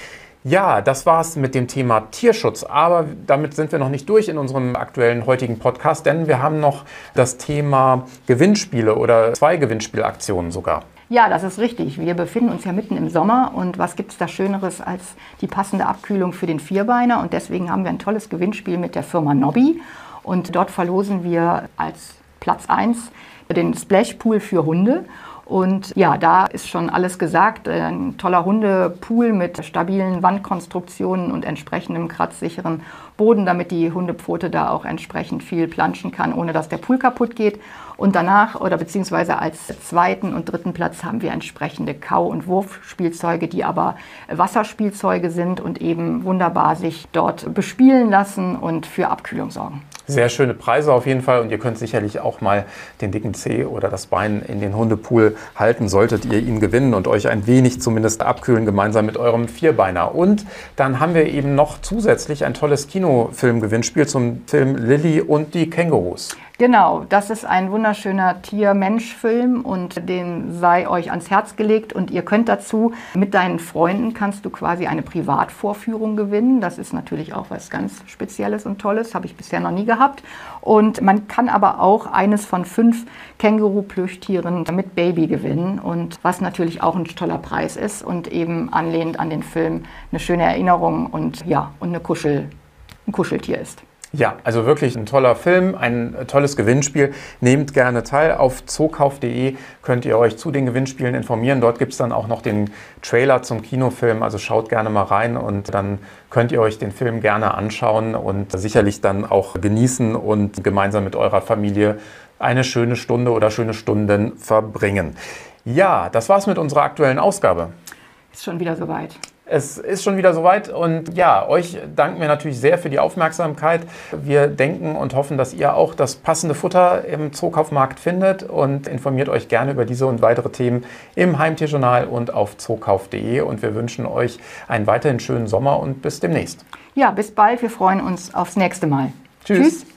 Ja, das war's mit dem Thema Tierschutz, aber damit sind wir noch nicht durch in unserem aktuellen heutigen Podcast, denn wir haben noch das Thema Gewinnspiele oder 2 Gewinnspielaktionen sogar. Ja, das ist richtig. Wir befinden uns ja mitten im Sommer und was gibt es da Schöneres als die passende Abkühlung für den Vierbeiner, und deswegen haben wir ein tolles Gewinnspiel mit der Firma Nobby und dort verlosen wir als Platz 1 den Splashpool für Hunde. Und ja, da ist schon alles gesagt. Ein toller Hundepool mit stabilen Wandkonstruktionen und entsprechendem kratzsicheren Boden, damit die Hundepfote da auch entsprechend viel planschen kann, ohne dass der Pool kaputt geht. Und danach oder beziehungsweise als 2. und 3. Platz haben wir entsprechende Kau- und Wurfspielzeuge, die aber Wasserspielzeuge sind und eben wunderbar sich dort bespielen lassen und für Abkühlung sorgen. Sehr schöne Preise auf jeden Fall und ihr könnt sicherlich auch mal den dicken Zeh oder das Bein in den Hundepool halten, solltet ihr ihn gewinnen und euch ein wenig zumindest abkühlen, gemeinsam mit eurem Vierbeiner. Und dann haben wir eben noch zusätzlich ein tolles Kinofilmgewinnspiel zum Film Lilly und die Kängurus. Genau, das ist ein wunderschöner Tier-Mensch-Film und den sei euch ans Herz gelegt und ihr könnt dazu mit deinen Freunden kannst du quasi eine Privatvorführung gewinnen. Das ist natürlich auch was ganz Spezielles und Tolles, habe ich bisher noch nie gehabt. Und man kann aber auch eines von 5 Känguru-Plüschtieren mit Baby gewinnen und was natürlich auch ein toller Preis ist und eben anlehnend an den Film eine schöne Erinnerung und ja, und ein Kuscheltier ist. Ja, also wirklich ein toller Film, ein tolles Gewinnspiel. Nehmt gerne teil. Auf zookauf.de könnt ihr euch zu den Gewinnspielen informieren. Dort gibt es dann auch noch den Trailer zum Kinofilm. Also schaut gerne mal rein und dann könnt ihr euch den Film gerne anschauen und sicherlich dann auch genießen und gemeinsam mit eurer Familie eine schöne Stunde oder schöne Stunden verbringen. Ja, das war's mit unserer aktuellen Ausgabe. Ist schon wieder soweit. Es ist schon wieder soweit und ja, euch danken wir natürlich sehr für die Aufmerksamkeit. Wir denken und hoffen, dass ihr auch das passende Futter im Zookaufmarkt findet und informiert euch gerne über diese und weitere Themen im Heimtierjournal und auf zookauf.de und wir wünschen euch einen weiterhin schönen Sommer und bis demnächst. Ja, bis bald. Wir freuen uns aufs nächste Mal. Tschüss.